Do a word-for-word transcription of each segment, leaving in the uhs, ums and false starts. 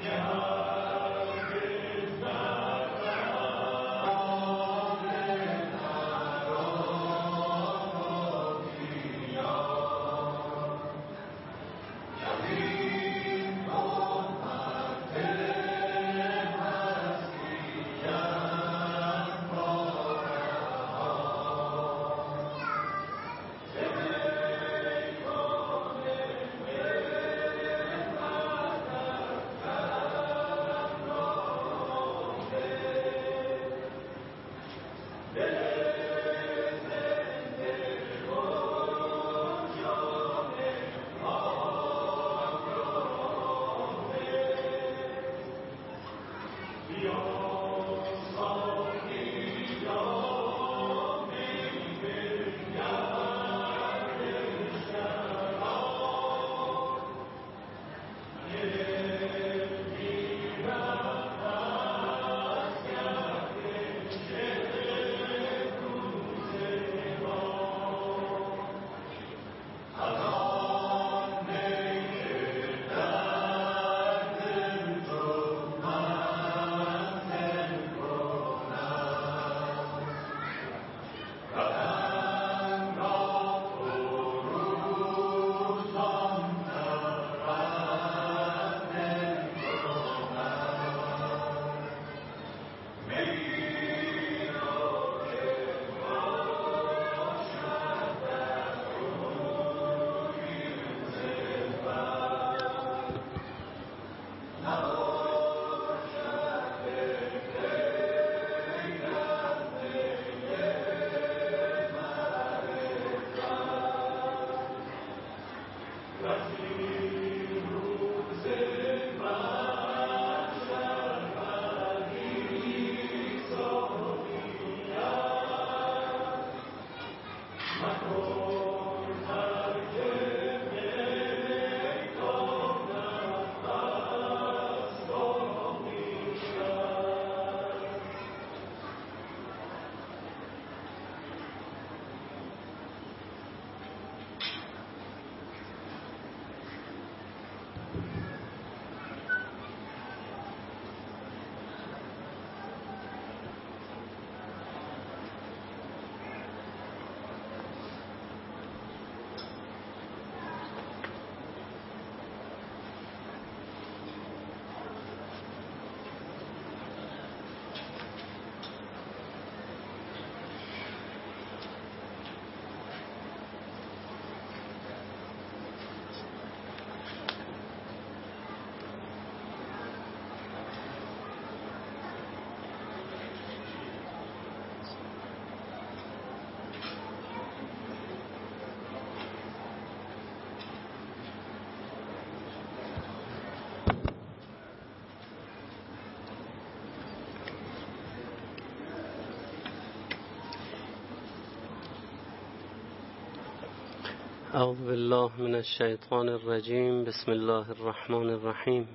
اعوذ بالله من الشیطان الرجیم. بسم الله الرحمن الرحیم.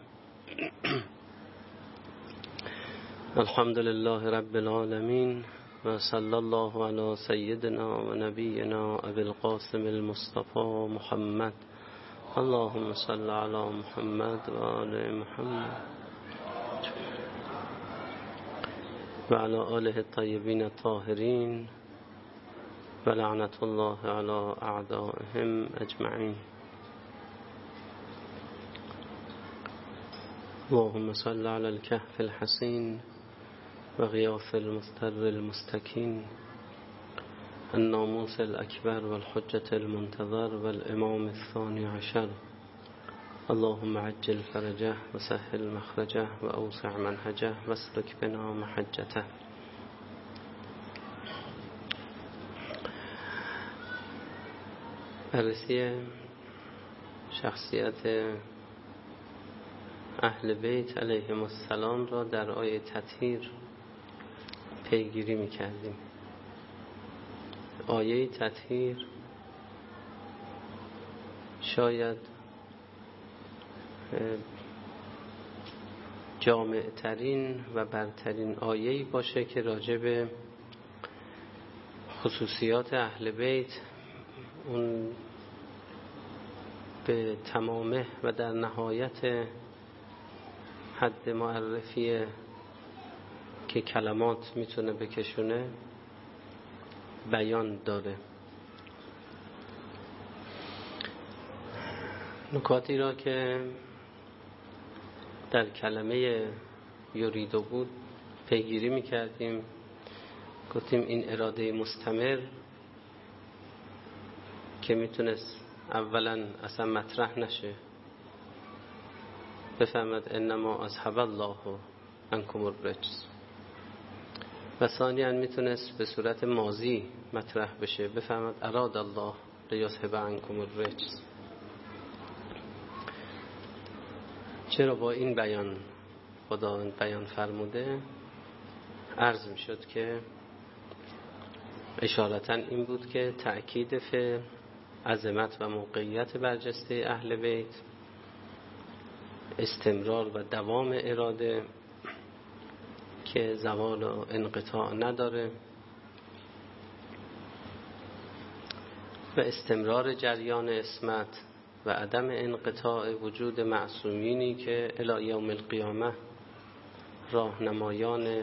الحمد لله رب العالمین و صلی الله علی سیدنا و نبینا ابی القاسم المصطفى محمد. اللهم صل علی محمد و آل محمد و علی آله الطیبین الطاهرین و لعنت الله علی اعدائهم اجمعین. اللهم صل علی الكهف الحصین و غیاث المستر المستکین، الناموس الاکبر و الحجة المنتظر و الامام الثانی عشر. اللهم عجل فرجه و سهل مخرجه و اوسع منهجه و اسلک بنا محجته. بررسی شخصیت اهل بیت علیهم السلام را در آیه تطهیر پیگیری می‌کردیم. آیه تطهیر شاید جامع‌ترین و برترین آیه‌ای باشه که راجع به خصوصیات اهل بیت، اون به تمامه و در نهایت حد معرفی که کلمات میتونه بکشونه بیان داره. نکاتی را که در کلمه یریدو بود پیگیری میکردیم، گفتیم این اراده مستمر که میتونست اولا اصلا مطرح نشه، بفهمد انما اذهب الله عنکم الرجس، و ثانیا میتونست به صورت ماضی مطرح بشه، بفهمد اراد الله لیذهب عنکم الرجس. چرا با این بیان خدا بیان فرموده؟ عرض می شد که اشارتا این بود که تأکید فعل عظمت و موقعیت برجسته اهل بیت، استمرار و دوام اراده که زوال و انقطاع نداره، و استمرار جریان عصمت و عدم انقطاع وجود معصومینی که الی یوم القیامه راهنمایان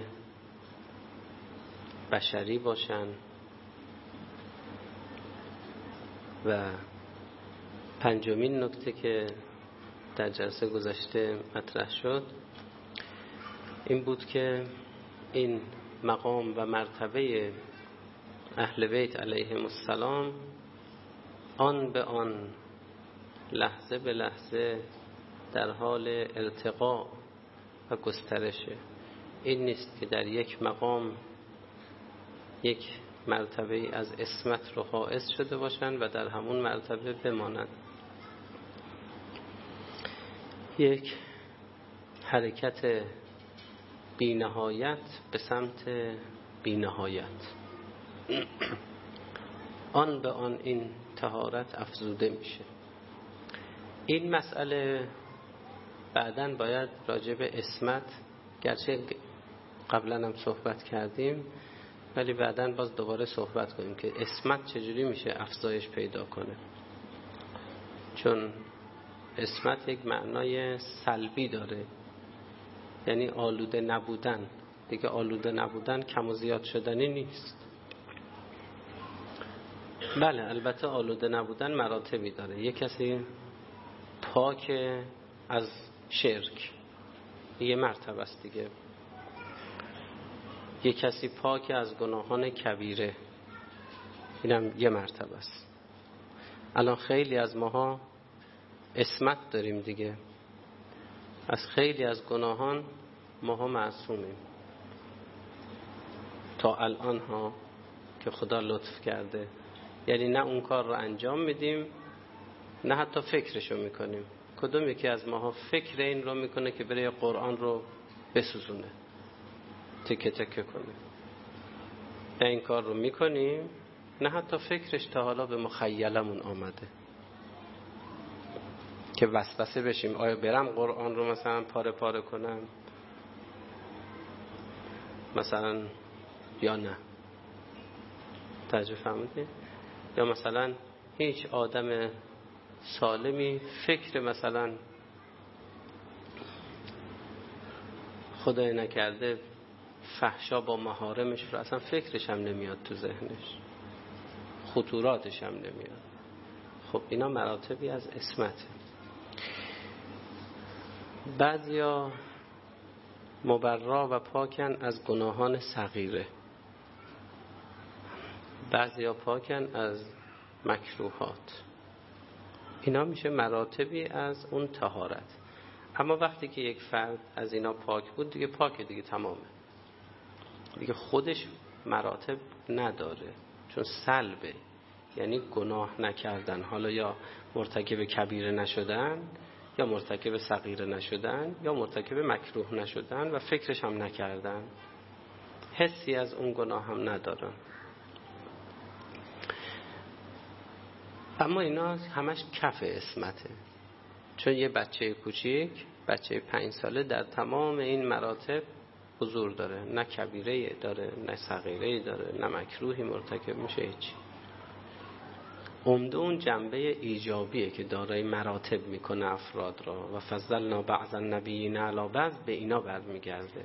بشری باشن. و پنجمین نکته که در جلسه گذشته مطرح شد این بود که این مقام و مرتبه اهل بیت علیهم السلام آن به آن، لحظه به لحظه در حال ارتقاء و گسترشه. این نیست که در یک مقام یک مرتبه از عصمت رو حائز شده باشند و در همون مرتبه بمانند. یک حرکت بی نهایت به سمت بی نهایت، آن به آن این طهارت افزوده میشه. این مسئله بعداً باید راجع به عصمت، گرچه قبلا هم صحبت کردیم ولی بعداً باز دوباره صحبت کنیم که عصمت چجوری میشه افزایش پیدا کنه، چون عصمت یک معنای سلبی داره، یعنی آلوده نبودن. دیگه آلوده نبودن کم و زیاد شدنی نیست. بله البته آلوده نبودن مراتبی داره. یک کسی پاک از شرک یه مرتبه است دیگه، یک کسی پاک از گناهان کبیره اینم یه مرتبه است. الان خیلی از ماها عصمت داریم دیگه، از خیلی از گناهان ماها معصومیم تا الان ها که خدا لطف کرده. یعنی نه اون کار رو انجام میدیم نه حتی فکرشو میکنیم. کدوم یکی از ماها فکر این رو میکنه که بره قرآن رو بسوزونه، تکه تکه کنه؟ نه این کار رو میکنیم نه حتی فکرش تا حالا به مخیلمون آمده که وسوسه بشیم آیا برم قرآن رو مثلا پاره پاره کنم مثلا یا نه. توجه فرمودید؟ یا مثلا هیچ آدم سالمی فکر مثلا خدای نکرده فحشا با محارمش رو اصلا فکرش هم نمیاد تو ذهنش، خطوراتش هم نمیاد. خب اینا مراتبی از عصمته. بعضیا مبرا و پاکن از گناهان صغیره، بعضیا پاکن از مکروهات. اینا میشه مراتبی از اون طهارت. اما وقتی که یک فرد از اینا پاک بود دیگه پاکه دیگه، تمامه دیگه، خودش مراتب نداره چون سلبه، یعنی گناه نکردن. حالا یا مرتکب کبیره نشدن یا مرتکب صغیره نشدن یا مرتکب مکروه نشدن و فکرش هم نکردن، حسی از اون گناه هم ندارن. اما اینا همش کف عصمته، چون یه بچه کوچیک، بچه پنج ساله در تمام این مراتب حضور داره، نه کبیره داره نه صغیره داره نه مکروهی مرتکب میشه هیچی. عمده اون جنبه ایجابیه که دارای مراتب میکنه افراد را و فضلنا بعض النبیین علی بعض، به اینا برمیگرده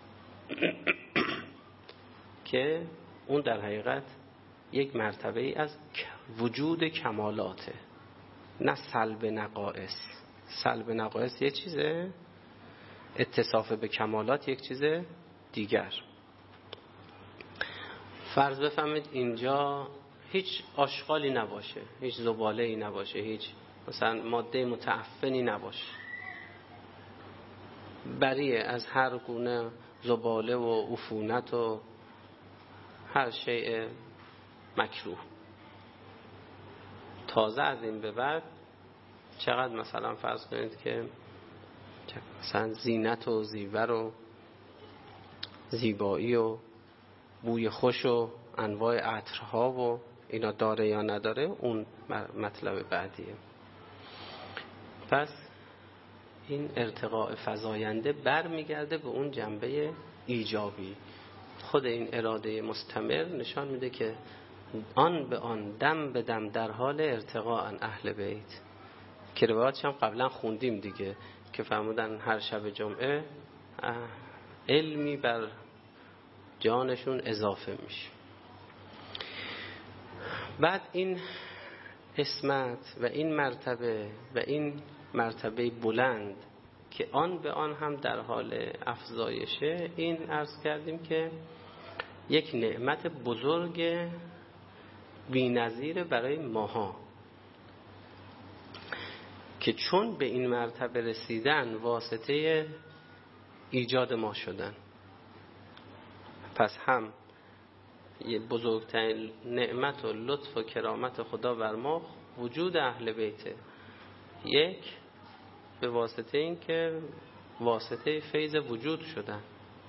که اون در حقیقت یک مرتبه ای از وجود کمالاته، نه سلب نقائص. سلب نقائص یک چیزه، اتصاف به کمالات یک چیز دیگر. فرض بفهمید اینجا هیچ آشغالی نباشه، هیچ زباله‌ای نباشه، هیچ مثلا ماده متعفنی نباشه، بریه از هر گونه زباله و عفونت و هر شیء مکروه. تازه از این به بعد چقدر مثلا فرض کنید که مثلا زینت و زیور و زیبایی و بوی خوش و انواع عطرها و اینا داره یا نداره، اون مطلب بعدیه. پس این ارتقاء فزاینده بر میگرده به اون جنبه ایجابی. خود این اراده مستمر نشان میده که آن به آن، دم به دم در حال ارتقاء اهل بیت، که روایاتش هم قبلا خوندیم دیگه که فرمودن هر شب جمعه علمی بر جانشون اضافه میشه. بعد این اسمت و این مرتبه و این مرتبه بلند که آن به آن هم در حال افزایشه، این عرض کردیم که یک نعمت بزرگ بی‌نظیر برای ماها که چون به این مرتبه رسیدن واسطه ایجاد ما شدن. پس هم یه بزرگترین نعمت و لطف و کرامت خدا بر ما وجود اهل بیته، یک به واسطه این که واسطه فیض وجود شدن،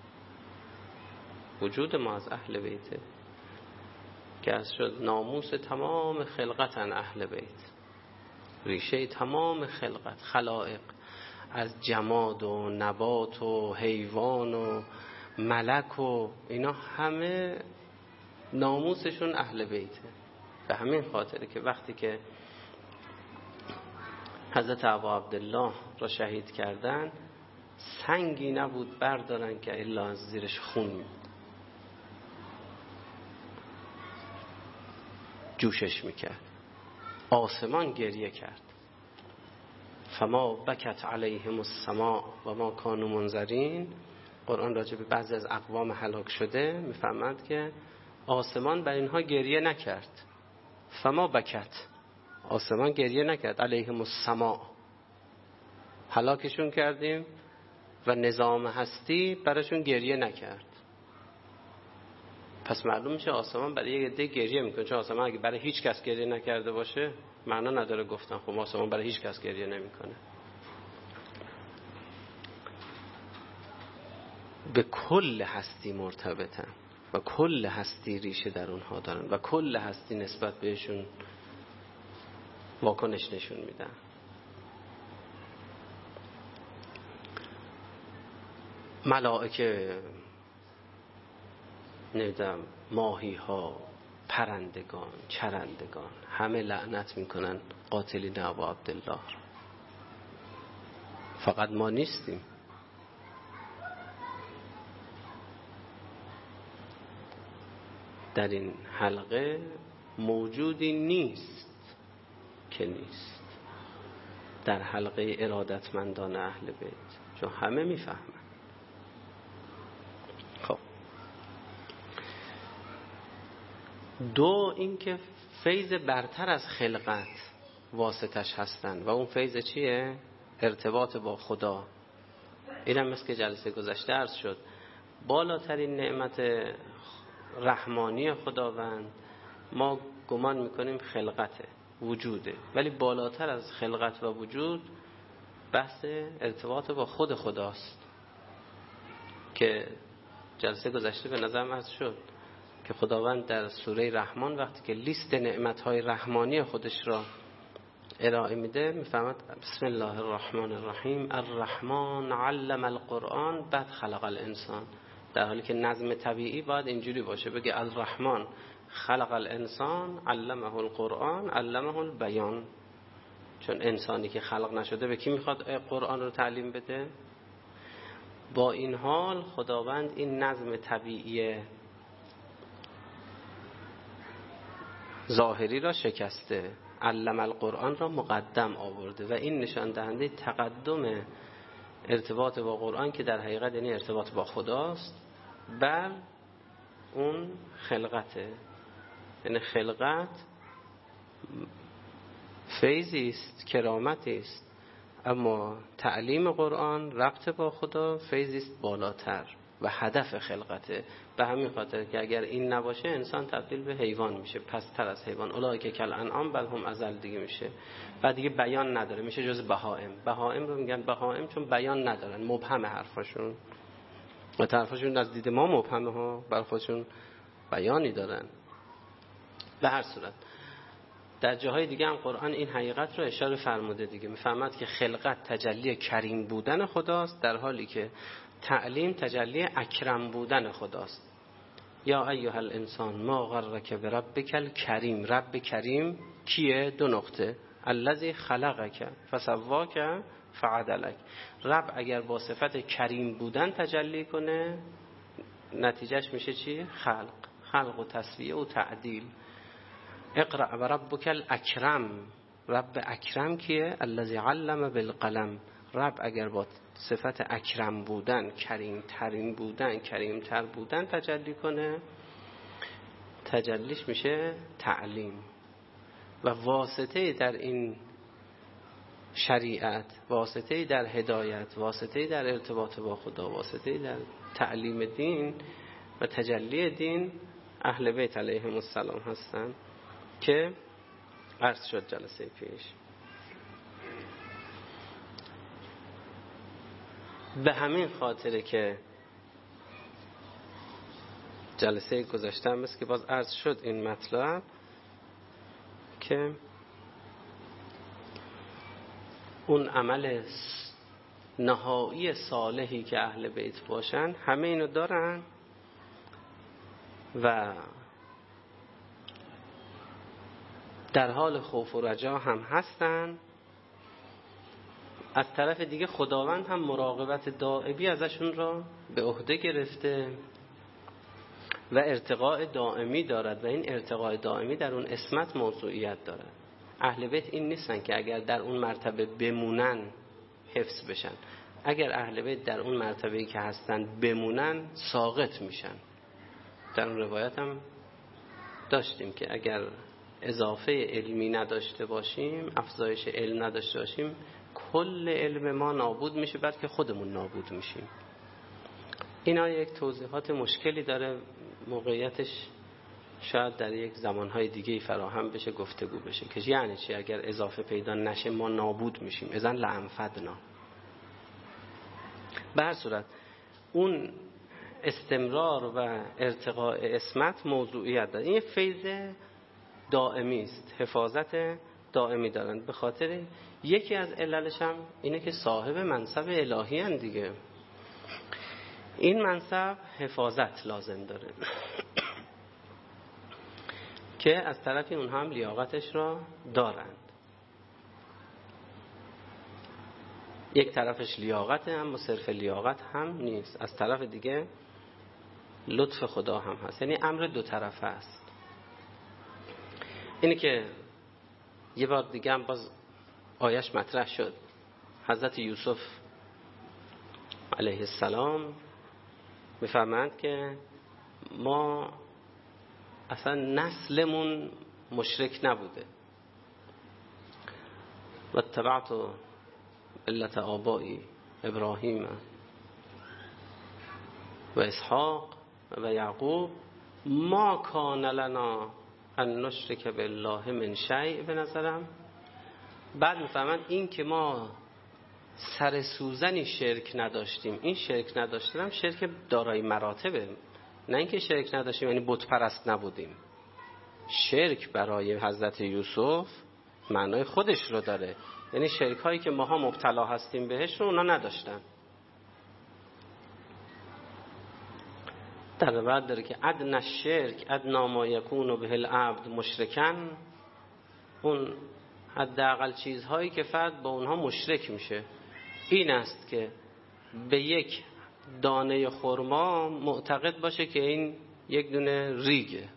وجود ما از اهل بیته که از شد ناموس تمام خلقتن اهل بیت، ریشه تمام خلقت خلائق، از جماد و نبات و حیوان و ملک و اینا همه ناموسشون اهل بیته. به همین خاطره که وقتی که حضرت ابا عبدالله را شهید کردن، سنگی نبود بردارن که الا از زیرش خون جوشش میکرد. آسمان گریه کرد. فما بکت علیهم السماء و ما کانوا منذرین. قرآن راجع به بعضی از اقوام هلاک شده میفهمند که آسمان بر اینها گریه نکرد. فما بکت، آسمان گریه نکرد. علیهم السماء، هلاکشون کردیم و نظام هستی براشون گریه نکرد. پس معلوم میشه آسمان برای یک عده گریه میکنه، چون آسمان اگه برای هیچ کس گریه نکرده باشه معنا نداره گفتن خب آسمان برای هیچ کس گریه نمیکنه. به کل هستی مرتبطن و کل هستی ریشه در اونها دارن و کل هستی نسبت بهشون واکنش نشون میدن. ملائکه، نمیدونم ماهی ها، پرندگان، چرندگان، همه لعنت میکنن قاتلین ابا عبدالله. فقط ما نیستیم. در این حلقه موجودی نیست که نیست در حلقه ارادتمندان اهل بیت، چون همه میفهمن. خب دو، اینکه فیض برتر از خلقت واسطش هستن و اون فیض چیه؟ ارتباط با خدا. اینم مثل که جلسه گذشته عرض شد، بالاترین نعمت رحمانی خداوند ما گمان میکنیم خلقته، وجوده، ولی بالاتر از خلقت و وجود بحث ارتباط با خود خداست که جلسه گذشته به نظرم عرض شد که خداوند در سوره رحمان وقتی که لیست نعمتهای رحمانی خودش را ارائه میده میفهمد بسم الله الرحمن الرحیم الرحمن علم القرآن بعد خلق الانسان، در حالی که نظم طبیعی باید اینجوری باشه، بگه الرحمن خلق الانسان علمه القرآن علمه البیان. چون انسانی که خلق نشده به کی میخواد قرآن رو تعلیم بده؟ با این حال خداوند این نظم طبیعی ظاهری را شکسته، علم القرآن را مقدم آورده و این نشان دهنده تقدم ارتباط با قرآن که در حقیقت یعنی ارتباط با خداست بر اون خلقته. یعنی خلقت فیضی است، کرامتی است، اما تعلیم قرآن ربط با خدا فیضی است بالاتر و هدف خلقته. به همین خاطر که اگر این نباشه انسان تبدیل به حیوان میشه، پستر از حیوان، اولئک کالانعام بل هم اضل دیگه میشه و دیگه بیان نداره، میشه جز بهائم. بهائم رو میگن بهائم چون بیان ندارن، مبهم حرفاشون و طرفشون از دید ما مبهمه ها، بر خودشون بیانی دارن. به هر صورت در جاهای دیگه هم قرآن این حقیقت رو اشاره فرموده دیگه، میفهمد که خلقت تجلی کریم بودن خداست در حالی که تعلیم تجلی اکرم بودن خداست. یا ایها الانسان ما غرک بربک الکریم. رب کریم کیه؟ دو نقطه، الذی خلقک فسواک فعدلک. رب اگر با صفت کریم بودن تجلی کنه نتیجهش میشه چی؟ خلق، خلق و تسویه و تعدیل. اقرأ و ربک الاکرم. رب اکرم کیه؟ الذی علم بالقلم. رب اگر با صفت اکرم بودن، کریم ترین بودن، کریم تر بودن تجلی کنه تجلیش میشه تعلیم. و واسطه در این شریعت، واسطه در هدایت، واسطه در ارتباط با خدا، واسطه در تعلیم دین و تجلی دین اهل بیت علیهم السلام هستن که عرض شد جلسه پیش. به همین خاطره که جلسه گذاشته هم است که باز عرض شد این مطلب که اون عمل نهایی صالحی که اهل بیت باشن همه اینو دارن و در حال خوف و رجا هم هستن. از طرف دیگه خداوند هم مراقبت دائمی ازشون را به عهده گرفته و ارتقاء دائمی دارد و این ارتقاء دائمی در اون اسمت موضوعیت دارد. اهل بیت این نیستن که اگر در اون مرتبه بمونن حفظ بشن، اگر اهل بیت در اون مرتبه‌ای که هستن بمونن ساقط میشن. در اون روایت هم داشتیم که اگر اضافه علمی نداشته باشیم، افزایش علم نداشته باشیم، کل علم ما نابود میشه، بعد که خودمون نابود میشیم. اینا یک توضیحات مشکلی داره، موقعیتش شاید در یک زمانهای دیگه فراهم بشه، گفتگو بشه که یعنی چی اگر اضافه پیدا نشه ما نابود میشیم، اذن لعنفدنا. به هر صورت اون استمرار و ارتقاء اسمت موضوعیت داره. این فیض دائمی است، حفاظت دائمی دارند. به خاطر یکی از عللش هم اینه که صاحب منصب الهی هستند دیگه. این منصب حفاظت لازم داره که از طرفی اونها هم لیاقتش را دارند. یک طرفش لیاقته، اما صرف لیاقت هم نیست، از طرف دیگه لطف خدا هم هست. یعنی امر دو طرفه است. اینه که یه بار دیگه هم باز آیش مطرح شد. حضرت یوسف علیه السلام میفرمایند که ما اصلا نسلمون مشرک نبوده و اتبعت ملت آبایی ابراهیم و اسحاق و یعقوب ما کان لنا ان نشرک بالله من شیء. به نظرم بعد میفهمن این که ما سر سوزنی شرک نداشتیم، این شرک نداشتیم شرک دارای مراتبه، نه اینکه شرک نداشتیم یعنی بت پرست نبودیم. شرک برای حضرت یوسف معنای خودش رو داره، یعنی شرک هایی که ماها مبتلا هستیم بهش رو اونا نداشتن. در بعد داره که ادنی شرک ادنی ما یکون به العبد مشرکن، اون حداقل چیزهایی که فرد با اونها مشرک میشه این است که به یک دانه خرما معتقد باشه که این یک دونه ریگه،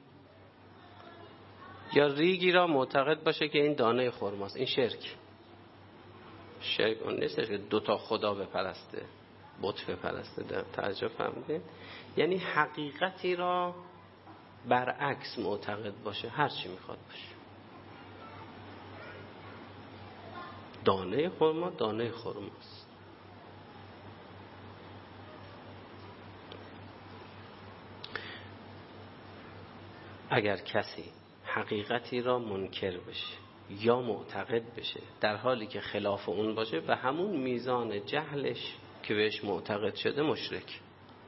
یا ریگی را معتقد باشه که این دانه خرماست. این شرک. شرک اون نیستش که دوتا خدا بپرسته، بت بپرسته. در تعجب فهمیدین؟ یعنی حقیقتی را برعکس معتقد باشه، هر چی میخواد باشه. دانه خرما دانه خرماست. اگر کسی حقیقتی را منکر بشه یا معتقد بشه در حالی که خلاف اون باشه، به همون میزان جهلش که بهش معتقد شده مشرک.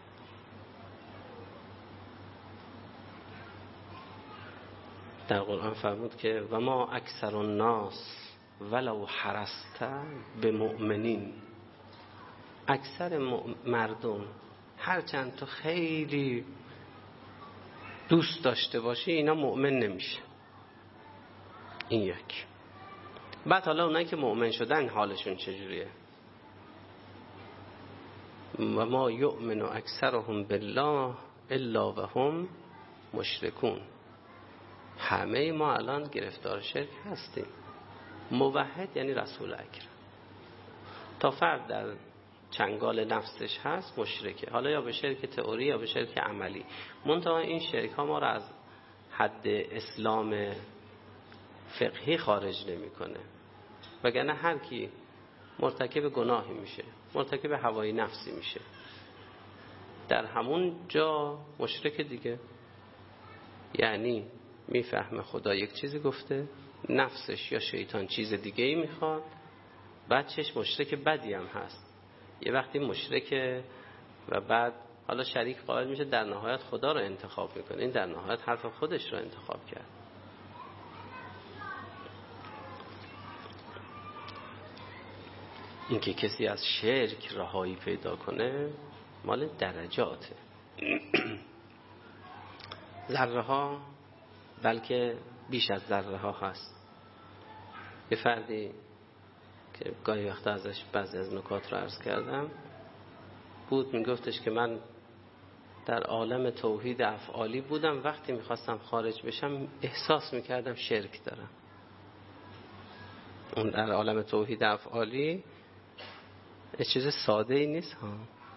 در قرآن فرمود که و ما اکثر الناس ولو حرست به مؤمنین، اکثر مردم هرچند تو خیلی دوست داشته باشی اینا مؤمن نمیشه. این یک. بعد حالا اونایی که مؤمن شدن حالشون چجوریه؟ و ما یؤمن اکثرهم بالله الا وهم مشرکون. همه ما الان گرفتار شرک هستیم. موحد یعنی رسول اکرم. تا فرد در چنگال نفسش هست مشرکه، حالا یا به شرک تئوری یا به شرک عملی. منتها این شرک ها ما را از حد اسلام فقهی خارج نمی کنه، وگرنه هر کی مرتکب گناهی میشه، مرتکب هوای نفسی میشه، در همون جا مشرک دیگه. یعنی میفهمه خدا یک چیزی گفته، نفسش یا شیطان چیز دیگه ای میخواد، بچهش مشرک بدی هم هست، یه وقتی مشرکه و بعد حالا شریک قائل میشه، در نهایت خدا رو انتخاب میکنه. این در نهایت حرف خودش رو انتخاب کرد. این که کسی از شرک رهایی پیدا کنه مال درجاته. ذره ها بلکه بیش از ذره ها هست. یه فردی که گاهی وقتا ازش بعضی از نکات رو عرض کردم بود، میگفتش که من در عالم توحید افعالی بودم، وقتی میخواستم خارج بشم احساس میکردم شرک دارم. اون در عالم توحید افعالی چیز ساده ای نیست ها.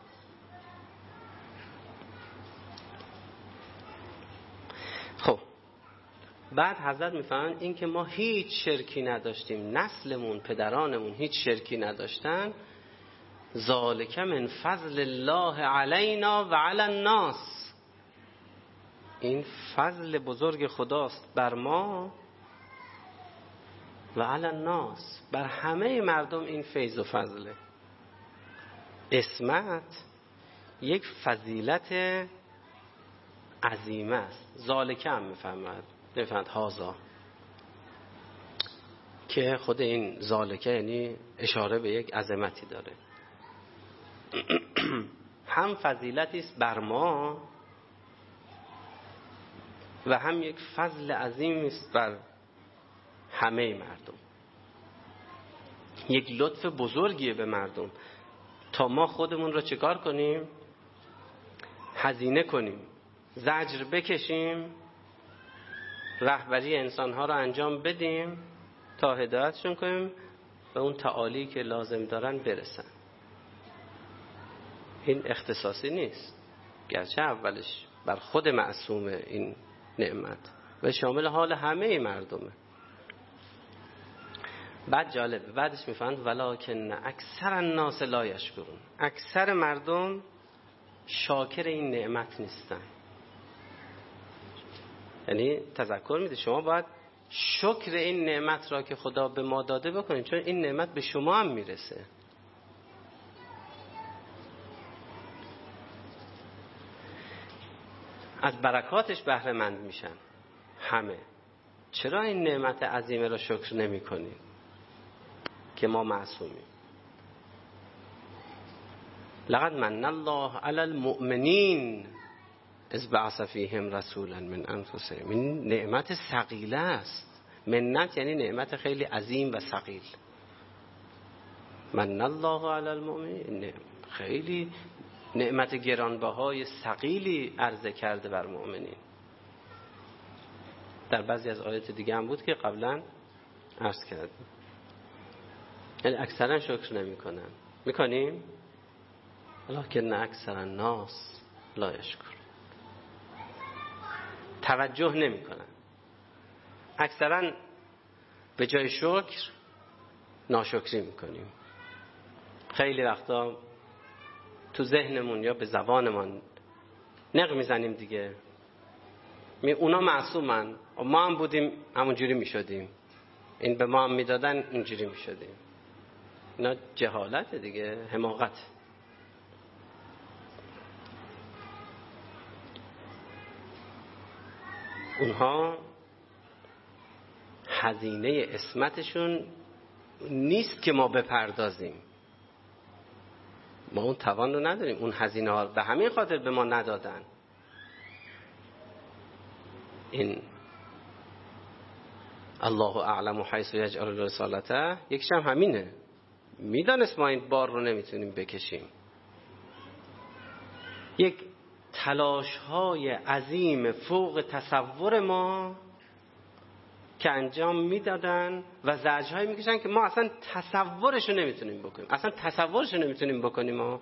خب بعد حضرت میفهمن این که ما هیچ شرکی نداشتیم، نسلمون پدرانمون هیچ شرکی نداشتن، ذالک من فضل الله علینا و علی الناس، این فضل بزرگ خداست بر ما و علی الناس، بر همه مردم این فیض و فضله. عصمت یک فضیلت عظیمه است. ذالک هم میفهمد میفهمد هازا، که خود این ذالک یعنی اشاره به یک عظمتی داره. هم فضیلتی است بر ما و هم یک فضل عظیم است بر همه مردم، یک لطف بزرگیه به مردم. تا ما خودمون رو چیکار کنیم؟ هزینه کنیم، زجر بکشیم، رهبری انسانها رو انجام بدیم تا هدایتشون کنیم به اون تعالی که لازم دارن برسن. این اختصاصی نیست، گرچه اولش بر خود معصوم این نعمت و شامل حال همه مردمه. بعد جالبه، بعدش میفهمند ولکن اکثر الناس لا یشکرون، اکثر مردم شاکر این نعمت نیستن. یعنی تذکر میده شما باید شکر این نعمت را که خدا به ما داده بکنید، چون این نعمت به شما هم میرسه. از برکاتش بهره مند میشن همه. چرا این نعمت عظیمه را شکر نمی کنیم که ما معصومیم؟ لقد من الله علی المؤمنین از بعث فیهم رسولا من انفسهم. این نعمت ثقیله است. منت یعنی نعمت خیلی عظیم و ثقیل. من الله علی المؤمنین، خیلی نعمت گرانبهای ثقیلی عرضه کرده بر مؤمنین. در بعضی از آیات دیگه هم بود که قبلا عرض کردیم. یعنی اکثرا شکر نمی کنن. میکنیم؟ لکن اکثر الناس لا یشکر. توجه نمی کنن. اکثرا به جای شکر ناشکری میکنیم. خیلی وقتا تو ذهنمون یا به زبانمون نق میزنیم دیگه. می اونا معصومن، ما هم بودیم همونجوری میشدیم، این به ما هم میدادن اینجوری میشدیم. اینا جهالت دیگه، حماقت. اونها هزینه عصمتشون نیست که ما بپردازیم. ما اون توان رو نداریم، اون هزینه ها به همین خاطر به ما ندادن. این الله اعلم حیث یجعل رسالته یکیش هم همینه. میدانست ما این بار رو نمیتونیم بکشیم. یک تلاش های عظیم فوق تصور ما که انجام میدادن و زجرهایی میکشن که ما اصلا تصورش رو نمیتونیم بکنیم. اصلا تصورش رو نمیتونیم بکنیم. ما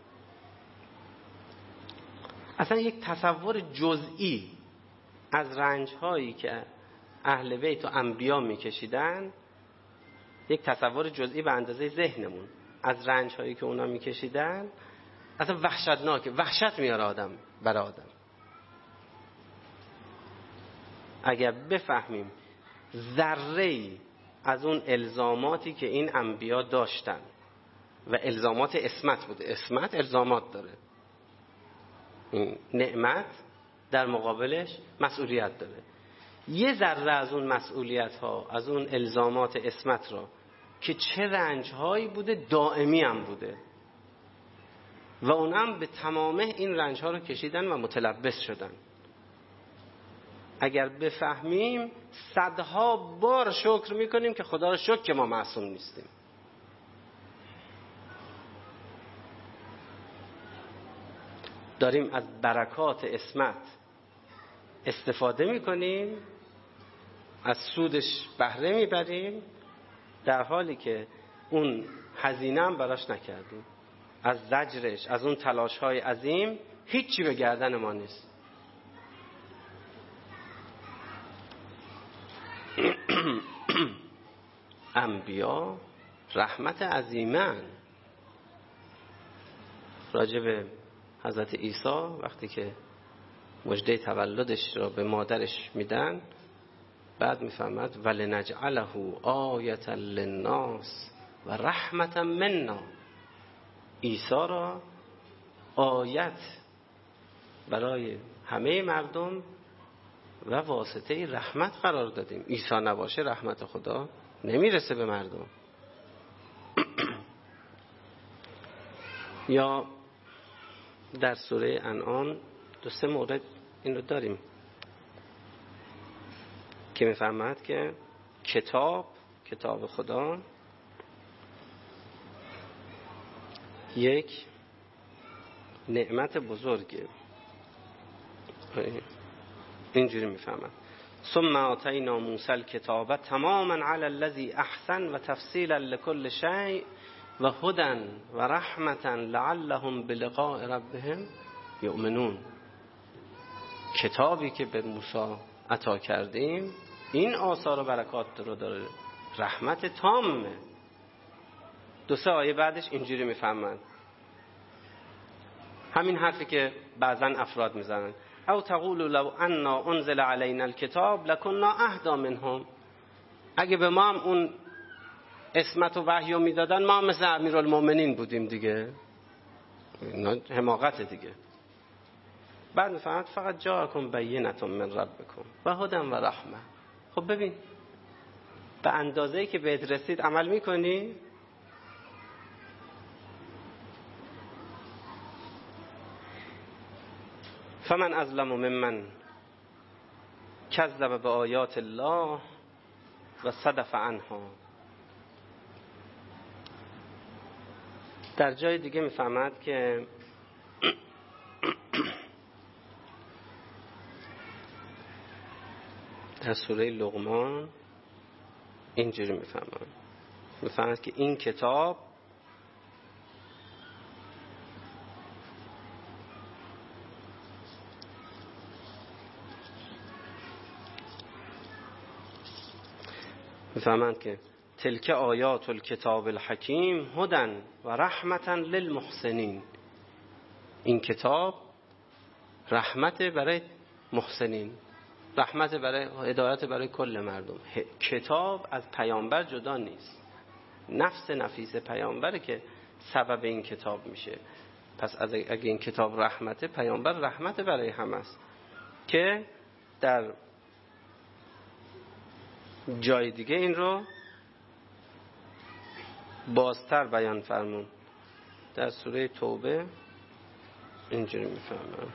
اصلا یک تصور جزئی از رنجهایی که اهل بیت و انبیا میکشیدن، یک تصور جزئی به اندازه ذهنمون از رنجهایی که اونا میکشیدن، اصلا وحشتناکه. وحشت میاره آدم برای آدم. اگر بفهمیم ذره‌ای از اون الزاماتی که این انبیا داشتن و الزامات عصمت بود، عصمت الزامات داره، این نعمت در مقابلش مسئولیت داره، یه ذره از اون مسئولیت ها، از اون الزامات عصمت را که چه رنج هایی بوده، دائمی هم بوده و اونم به تمامه این رنج ها رو کشیدن و متلبس شدن. اگر بفهمیم صدها بار شکر میکنیم که خدا رو شکر که ما معصوم نیستیم. داریم از برکات عصمت استفاده میکنیم، از سودش بهره میبریم، در حالی که اون هزینه هم براش نکردیم. از زجرش، از اون تلاش های عظیم هیچی به گردن ما نیست. انبیا رحمت عظیمن. راجع به حضرت عیسی وقتی که مژده تولدش را به مادرش میدن، بعد میفهمد ولنجعله آیة للناس و رحمتا منا. عیسی را آیت برای همه مردم و واسطه رحمت قرار دادیم. عیسی نباشه رحمت خدا نمیرسه به مردم. یا در سوره انعام دو سه مورد این رو داریم که میفهمد که کتاب کتاب خدا یک نعمت بزرگه. اینجوری میفهمد ثم آتینا موسی الکتاب تماما علی الذی احسن و تفصیلا لكل شیء و هدی و رحمتا لعلهم بلقاء ربهم یؤمنون. کتابی که به موسی عطا کردیم این آثار و برکات رو داره، رحمت تامه. دو سه آیه بعدش اینجوری میفهمن، همین حرفی که بعضا افراد میزنن، او تقولوا لو انا انزل علينا الكتاب لكنا اهدى منهم. اگه به ما هم اون عصمت و وحی رو میدادن ما هم مثل امیرالمومنین بودیم دیگه. اینا حماقت دیگه. بعد میفهمد فقط جاءکم بینة من ربکم و هدی و رحمه. خب ببین به اندازه‌ای که بهت رسید عمل میکنی؟ فمن ازلم ممن کذب به آیات الله و صدف عنها. در جای دیگه میفهمد که در سوره لقمان اینجوری میفهمد میفهمد که این کتاب میفهمند که تلک آیات الکتاب الحکیم هدن و رحمتا للمحسنین. این کتاب رحمت برای محسنین، رحمت برای هدایت برای کل مردم. کتاب از پیامبر جدا نیست، نفس نفیس پیامبره که سبب این کتاب میشه. پس اگه این کتاب رحمته، پیامبر رحمت برای همه است. که در جای دیگه این رو بازتر بیان فرمون. در سوره توبه اینجوری میفهمم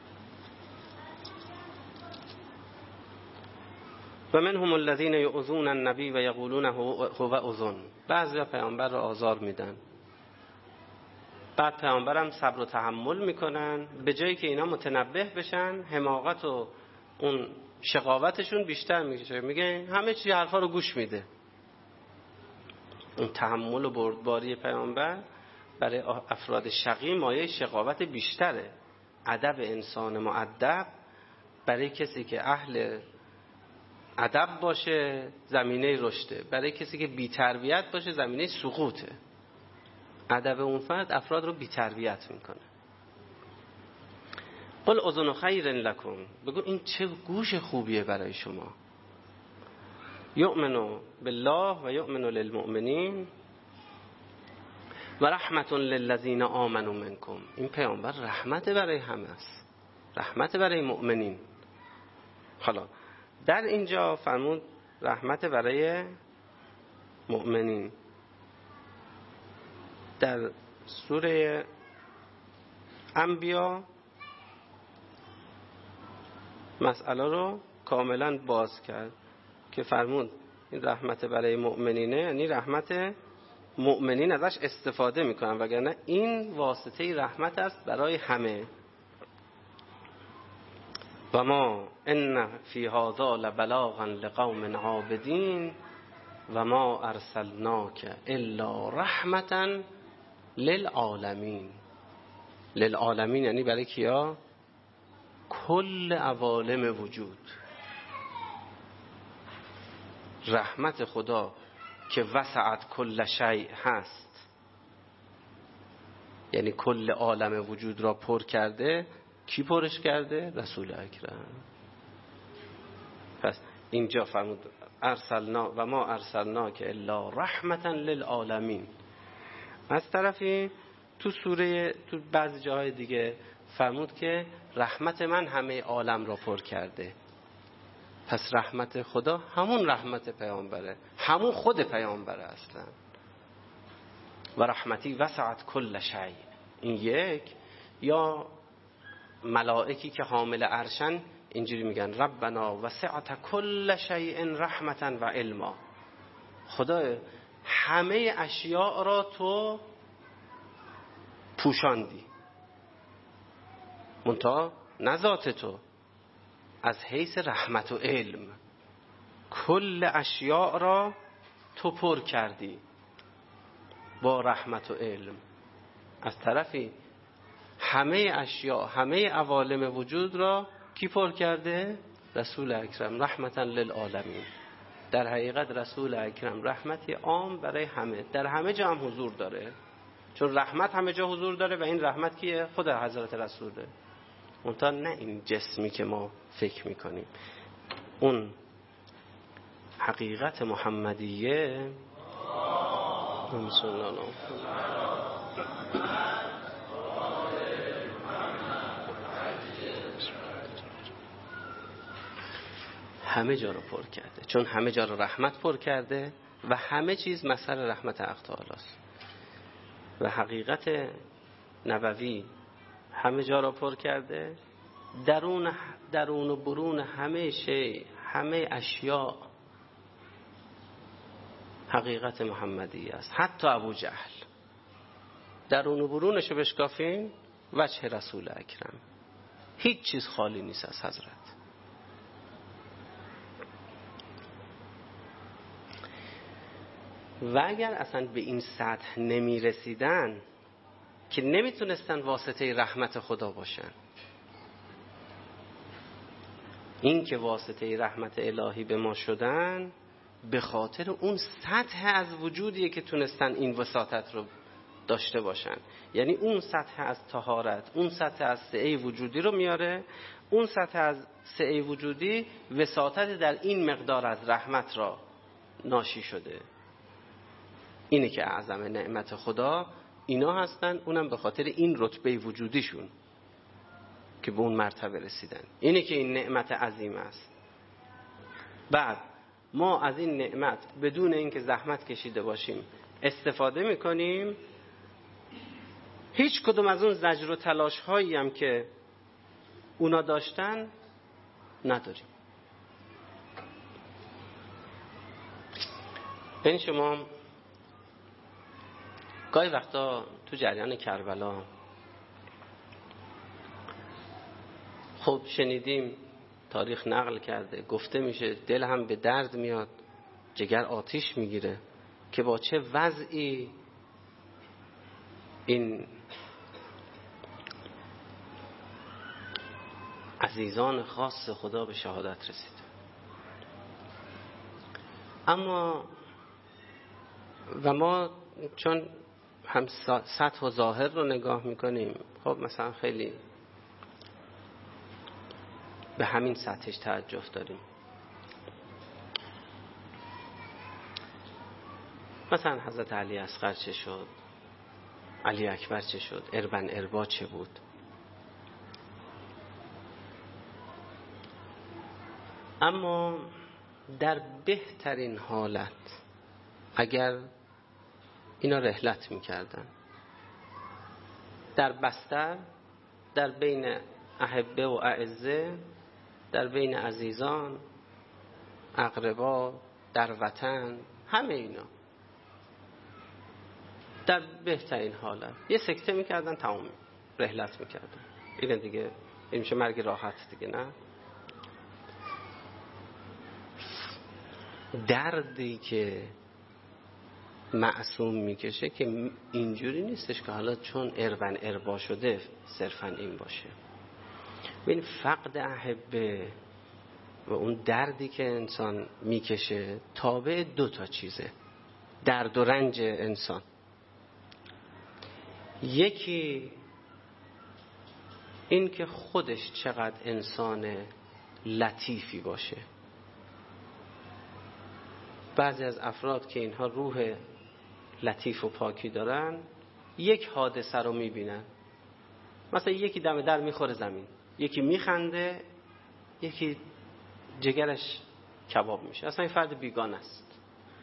و منهم الذین یؤذون النبی و یقولون هو اذن. بعضی پیامبر رو آزار میدن، بعد پیامبر هم صبر و تحمل میکنن، به جایی که اینا متنبه بشن حماقت و اون شقاوتشون بیشتر میشه، میگه همه چی حرفا رو گوش میده. اون تحمل و بردباری پیامبر برای افراد شقی مایه شقاوت بیشتره. ادب انسان مؤدب برای کسی که اهل ادب باشه زمینه رشده، برای کسی که بی تربیت باشه زمینه سقوطه. ادب اون فرد افراد رو بی تربیت میکنه. قل اذن خیر لکم، بگو این چه گوش خوبیه برای شما. یؤمنو بالله و یؤمنو للمؤمنین و رحمت للذین آمنوا منکم. این پیامبر رحمت برای همه است، رحمت برای مؤمنین. حالا در اینجا فرمود رحمت برای مؤمنین. در سوره انبیا مسئله رو کاملا باز کرد که فرمود این رحمت برای مؤمنینه، یعنی رحمت مؤمنین ازش استفاده میکنن، وگرنه این واسطه رحمت است برای همه. و ما ان فی هذا لبلاغا لقوم عابدین و ما ارسلناک الا رحمتا للعالمین. للعالمین یعنی برای کیا؟ کل عوالم وجود. رحمت خدا که وسعت کل شیء هست، یعنی کل عالم وجود را پر کرده. کی پرش کرده؟ رسول اکرم. پس اینجا فرمود ارسلنا و ما ارسلنا که الا رحمتا للعالمین. از طرفی تو سوره تو بعضی جاهای دیگه فرمود که رحمت من همه عالم را پر کرده. پس رحمت خدا همون رحمت پیامبره، همون خود پیامبره اصلا. و رحمتی وسعت کل شیء. این یک. یا ملائکی که حامل عرشن اینجوری میگن ربنا وسعت کل شیء رحمتا و علما. خدا همه اشیاء را تو پوشاندی، منتها نه ذات تو، از حیث رحمت و علم کل اشیاء را تو پر کردی با رحمت و علم. از طرفی همه اشیاء، همه عوالم وجود را کی پر کرده؟ رسول اکرم رحمتا للعالمین. در حقیقت رسول اکرم رحمتی عام برای همه، در همه جا هم حضور داره، چون رحمت همه جا حضور داره و این رحمت کیه؟ خود حضرت رسوله. منتها نه این جسمی که ما فکر میکنیم. اون حقیقت محمدیه همه جا رو پر کرده، چون همه جا رو رحمت پر کرده و همه چیز مظهر رحمت حق تعالی است. و حقیقت نبوی همه جا رو پر کرده درون درون و برون همه شی، همه اشیاء حقیقت محمدی است. حتی ابو جهل درون و برونش رو بشکافین وجه رسول اکرم، هیچ چیز خالی نیست از حضرت. و اگر اصلا به این سطح نمی رسیدن که نمیتونستن واسطه رحمت خدا باشن، این که واسطه رحمت الهی به ما شدن به خاطر اون سطح از وجودیه که تونستن این وساطت رو داشته باشن. یعنی اون سطح از طهارت، اون سطح از سعه وجودی رو میاره. اون سطح از سعه وجودی وساطت در این مقدار از رحمت را ناشی شده. اینه که اعظم نعمت خدا اینا هستن، اونم به خاطر این رتبه وجودیشون که به اون مرتبه رسیدن. اینه که این نعمت عظیم است. بعد ما از این نعمت بدون اینکه زحمت کشیده باشیم استفاده میکنیم. هیچ کدوم از اون زجر و تلاش هایی هم که اونا داشتن نداریم. این شما گاهی وقتا تو جریان کربلا خب شنیدیم، تاریخ نقل کرده، گفته میشه، دل هم به درد میاد، جگر آتیش میگیره که با چه وضعی این عزیزان خاص خدا به شهادت رسید. اما و ما چون هم سطح و ظاهر رو نگاه میکنیم، خب مثلا خیلی به همین سطحش تعجب داریم. مثلا حضرت علی اصغر چه شد، علی اکبر چه شد، اربن اربا چه بود. اما در بهترین حالت اگر اینا رحلت میکردن در بستر، در بین احبه و اعزه، در بین عزیزان، اقربا، در وطن، همه اینا در بهترین حالت یه سکته میکردن، تمام رحلت میکردن. این دیگه این میشه مرگ راحت دیگه، نه؟ دردی که معصوم میکشه که اینجوری نیستش که حالا چون اربن اربا شده صرفا این باشه. این فقد احبه و اون دردی که انسان میکشه تابع دو تا چیزه، درد و رنج انسان. یکی این که خودش چقدر انسان لطیفی باشه. بعضی از افراد که اینها روح لطیف و پاکی دارن یک حادثه رو میبینن، مثلا یکی دم در میخوره زمین، یکی میخنده، یکی جگرش کباب میشه، اصلا این فرد بیگانه است.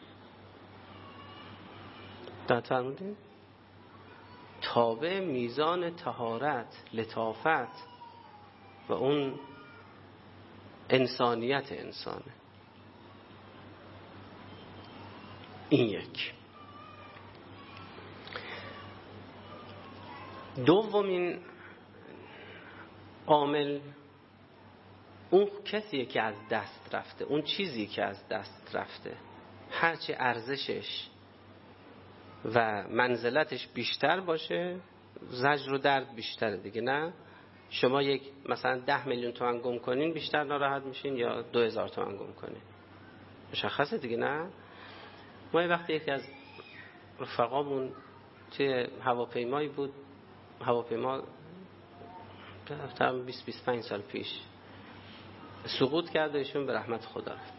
در فرمودین تابع میزان طهارت، لطافت و اون انسانیت انسانه. این یک. دومین عامل اون کسیه که از دست رفته، اون چیزی که از دست رفته هرچه ارزشش و منزلتش بیشتر باشه زجر و درد بیشتره دیگه، نه؟ شما یک مثلا ده میلیون تومان گم کنین بیشتر ناراحت میشین یا دو هزار تومان گم کنین؟ مشخصه دیگه، نه؟ ما یه وقتی یکی از رفقامون توی هواپیمایی بود، هواپیما تقریبا بیست بیست و پنج سال پیش سقوط کرد و ایشون به رحمت خدا رفت.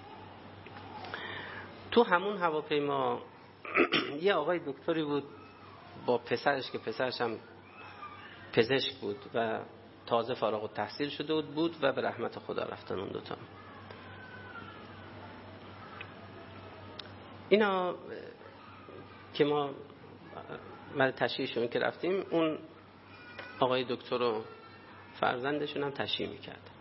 تو همون هواپیما یه آقای دکتری بود با پسرش که پسرش هم پزشک بود و تازه فارغ التحصیل شده بود بود و به رحمت خدا رفتن اون دوتا. اینا که ما برای تشییعشون که رفتیم، اون آقای دکتر رو فرزندشون هم تشییع میکرد.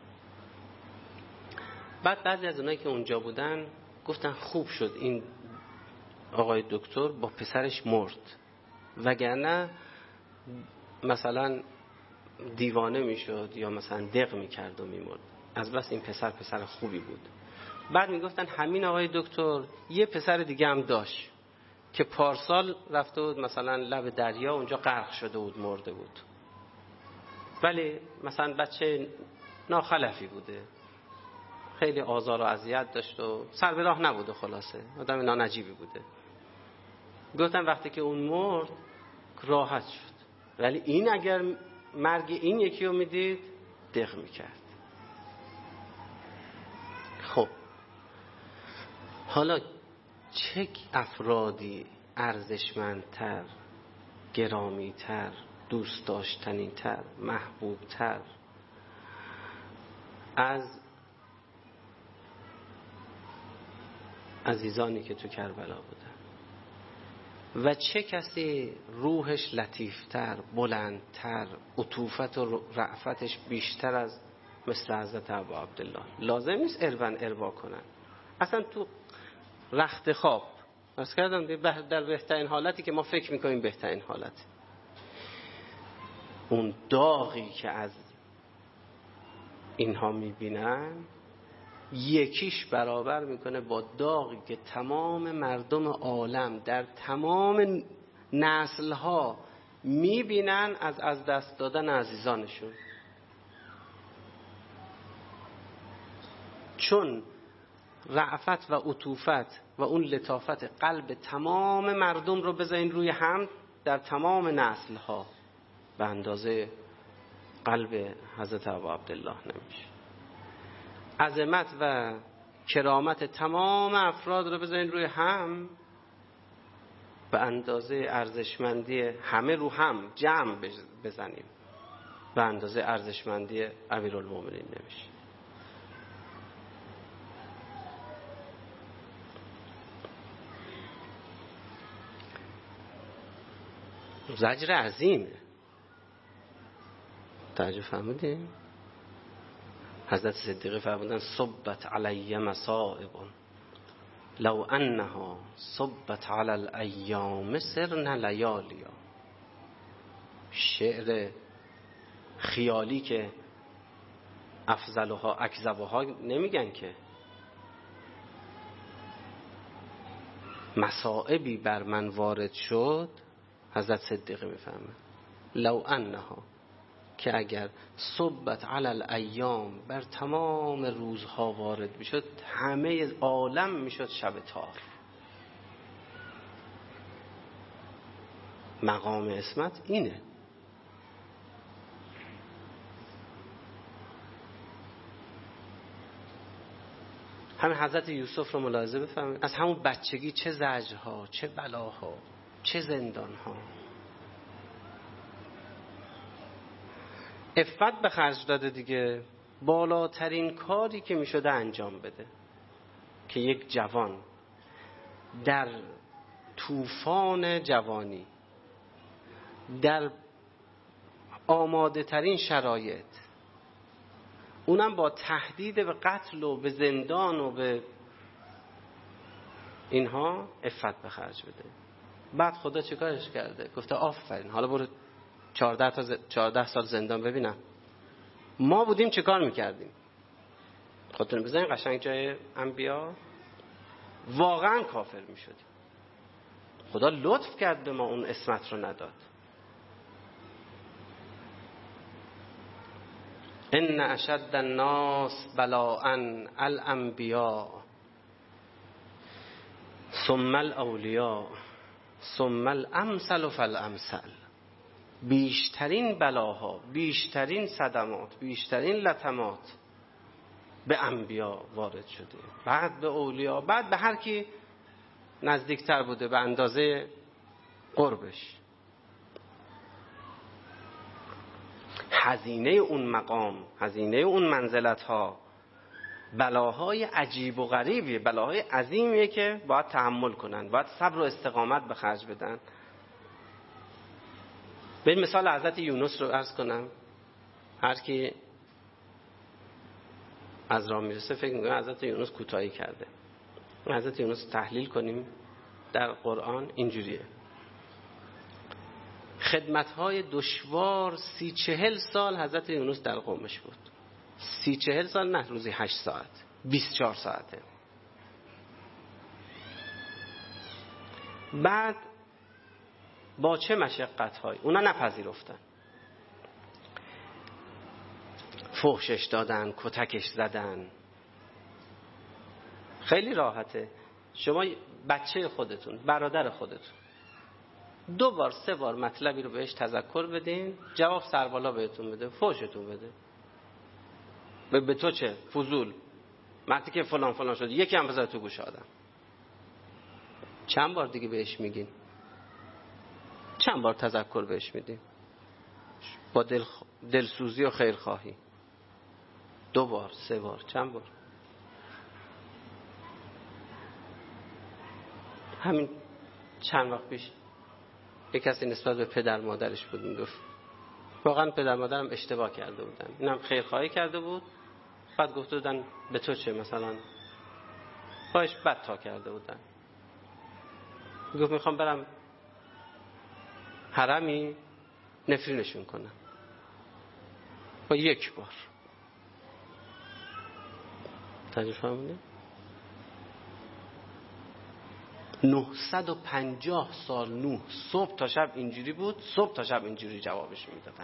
بعد بعضی از اونایی که اونجا بودن گفتن خوب شد این آقای دکتر با پسرش مرد، وگرنه مثلا دیوانه میشد یا مثلا دق میکرد و میمرد. از بس این پسر پسر خوبی بود. بعد میگفتن همین آقای دکتر یه پسر دیگه هم داشت که پارسال رفته بود مثلا لب دریا، اونجا غرق شده بود، مرده بود، ولی مثلا بچه ناخلفی بوده، خیلی آزار و اذیت داشت و سر به راه نبوده، خلاصه آدم نانجیبی بوده. گفتن وقتی که اون مرد راحت شد، ولی این اگر مرگ این یکی رو میدید دق میکرد. خب حالا چه افرادی ارزشمندتر، گرامیتر، دوست داشتنیتر، محبوبتر از عزیزانی که تو کربلا بودن؟ و چه کسی روحش لطیفتر، بلندتر، عطوفت و رأفتش بیشتر از مثل حضرت ابا عبدالله؟ لازم نیست اروان اروا کنن، اصلا تو رخت خواب عرض کردم در بهترین حالتی که ما فکر میکنیم بهترین حالت، اون داغی که از اینها میبینن یکیش برابر میکنه با داغی که تمام مردم عالم در تمام نسلها میبینن از از دست دادن عزیزانشون. چون رأفت و عطوفت و اون لطافت قلب تمام مردم رو بذارین روی هم در تمام نسلها، به اندازه قلب حضرت ابا عبدالله نمیشه. عظمت و کرامت تمام افراد رو بذارین روی هم، به اندازه ارزشمندی همه رو هم جمع بزنیم، به اندازه ارزشمندی امیرالمومنین نمیشه. زجر عظیمه. توجه فرمودین؟ حضرت صدیقه فرمودن صبت علی مصائب لو انها صبت علی الایام سرن لیالیا. شعر خیالی که افضلها اکذبها نمیگن که. مصائبی بر من وارد شد، حضرت صدیقه میفهمه لو انها، که اگر صبت علی الایام بر تمام روزها وارد میشد، همه عالم میشد شب تار. مقام عصمت اینه. همین حضرت یوسف رو ملاحظه بفرمایید، از همون بچگی چه زجرها، چه بلاها، چه زندانها. عفت به خرج داده دیگه، بالاترین کاری که میشده انجام بده که یک جوان در طوفان جوانی، در آماده ترین شرایط، اونم با تهدید به قتل و به زندان و به اینها، عفت به خرج بده. بعد خدا چه کارش کرده؟ گفته آفرین، حالا برو چهارده تا ز... چهارده سال زندان ببینم ما بودیم چه کار میکردیم. خودتون بزنین قشنگ جای انبیا، واقعا کافر میشدیم. خدا لطف کرد به ما، اون عصمت رو نداد. ان اشد الناس بلاء الانبیاء ثم الاولیاء ثم الامثل فالامثل. بیشترین بلاها، بیشترین صدمات، بیشترین لطمات به انبیا وارد شده، بعد به اولیا، بعد به هر کی نزدیکتر بوده به اندازه قربش. هزینه اون مقام، هزینه اون منزلت ها بلاهای عجیب و غریبیه، بلاهای عظیمیه که باید تحمل کنن، باید صبر و استقامت به خرج بدن. به مثال حضرت یونس رو عرض کنم. هر کی از راه میرسه فکر میکنه حضرت یونس کوتاهی کرده. حضرت یونس تحلیل کنیم در قرآن اینجوریه: خدمت‌های دشوار سی چهل سال حضرت یونس در قومش بود. سی چهل سال نه روزی هشت ساعت، بیست و چهار ساعته. بعد با چه مشقت‌هایی اونا نپذیرفتن، فحشش دادن، کتکش زدن. خیلی راحته شما بچه خودتون، برادر خودتون دو بار سه بار مطلبی رو بهش تذکر بدین، جواب سربالا بهتون بده، فحشتون بده. به, به تو چه؟ فضول. وقتی که فلان فلان شد یکی هم بذار تو گوش آدم. چند بار دیگه بهش میگین؟ چند بار تذکر بهش میدین؟ با دل دلسوزی و خیرخواهی. دو بار، سه بار، چند بار؟ همین چند وقت پیش یک کسی نسبت به پدر مادرش بود میگفت واقعا پدر مادرم اشتباه کرده بودن، اینم خیرخواهی کرده بود، بعد گفته بودن به تو چه، مثلا خواهش بد تا کرده بودن. گفت میخوام برم حرمی نفرینشون کنم با یک بار. تجربه فهمیده؟ نهصد و پنجاه سال نوح صبح تا شب اینجوری بود، صبح تا شب اینجوری جوابش میدادن.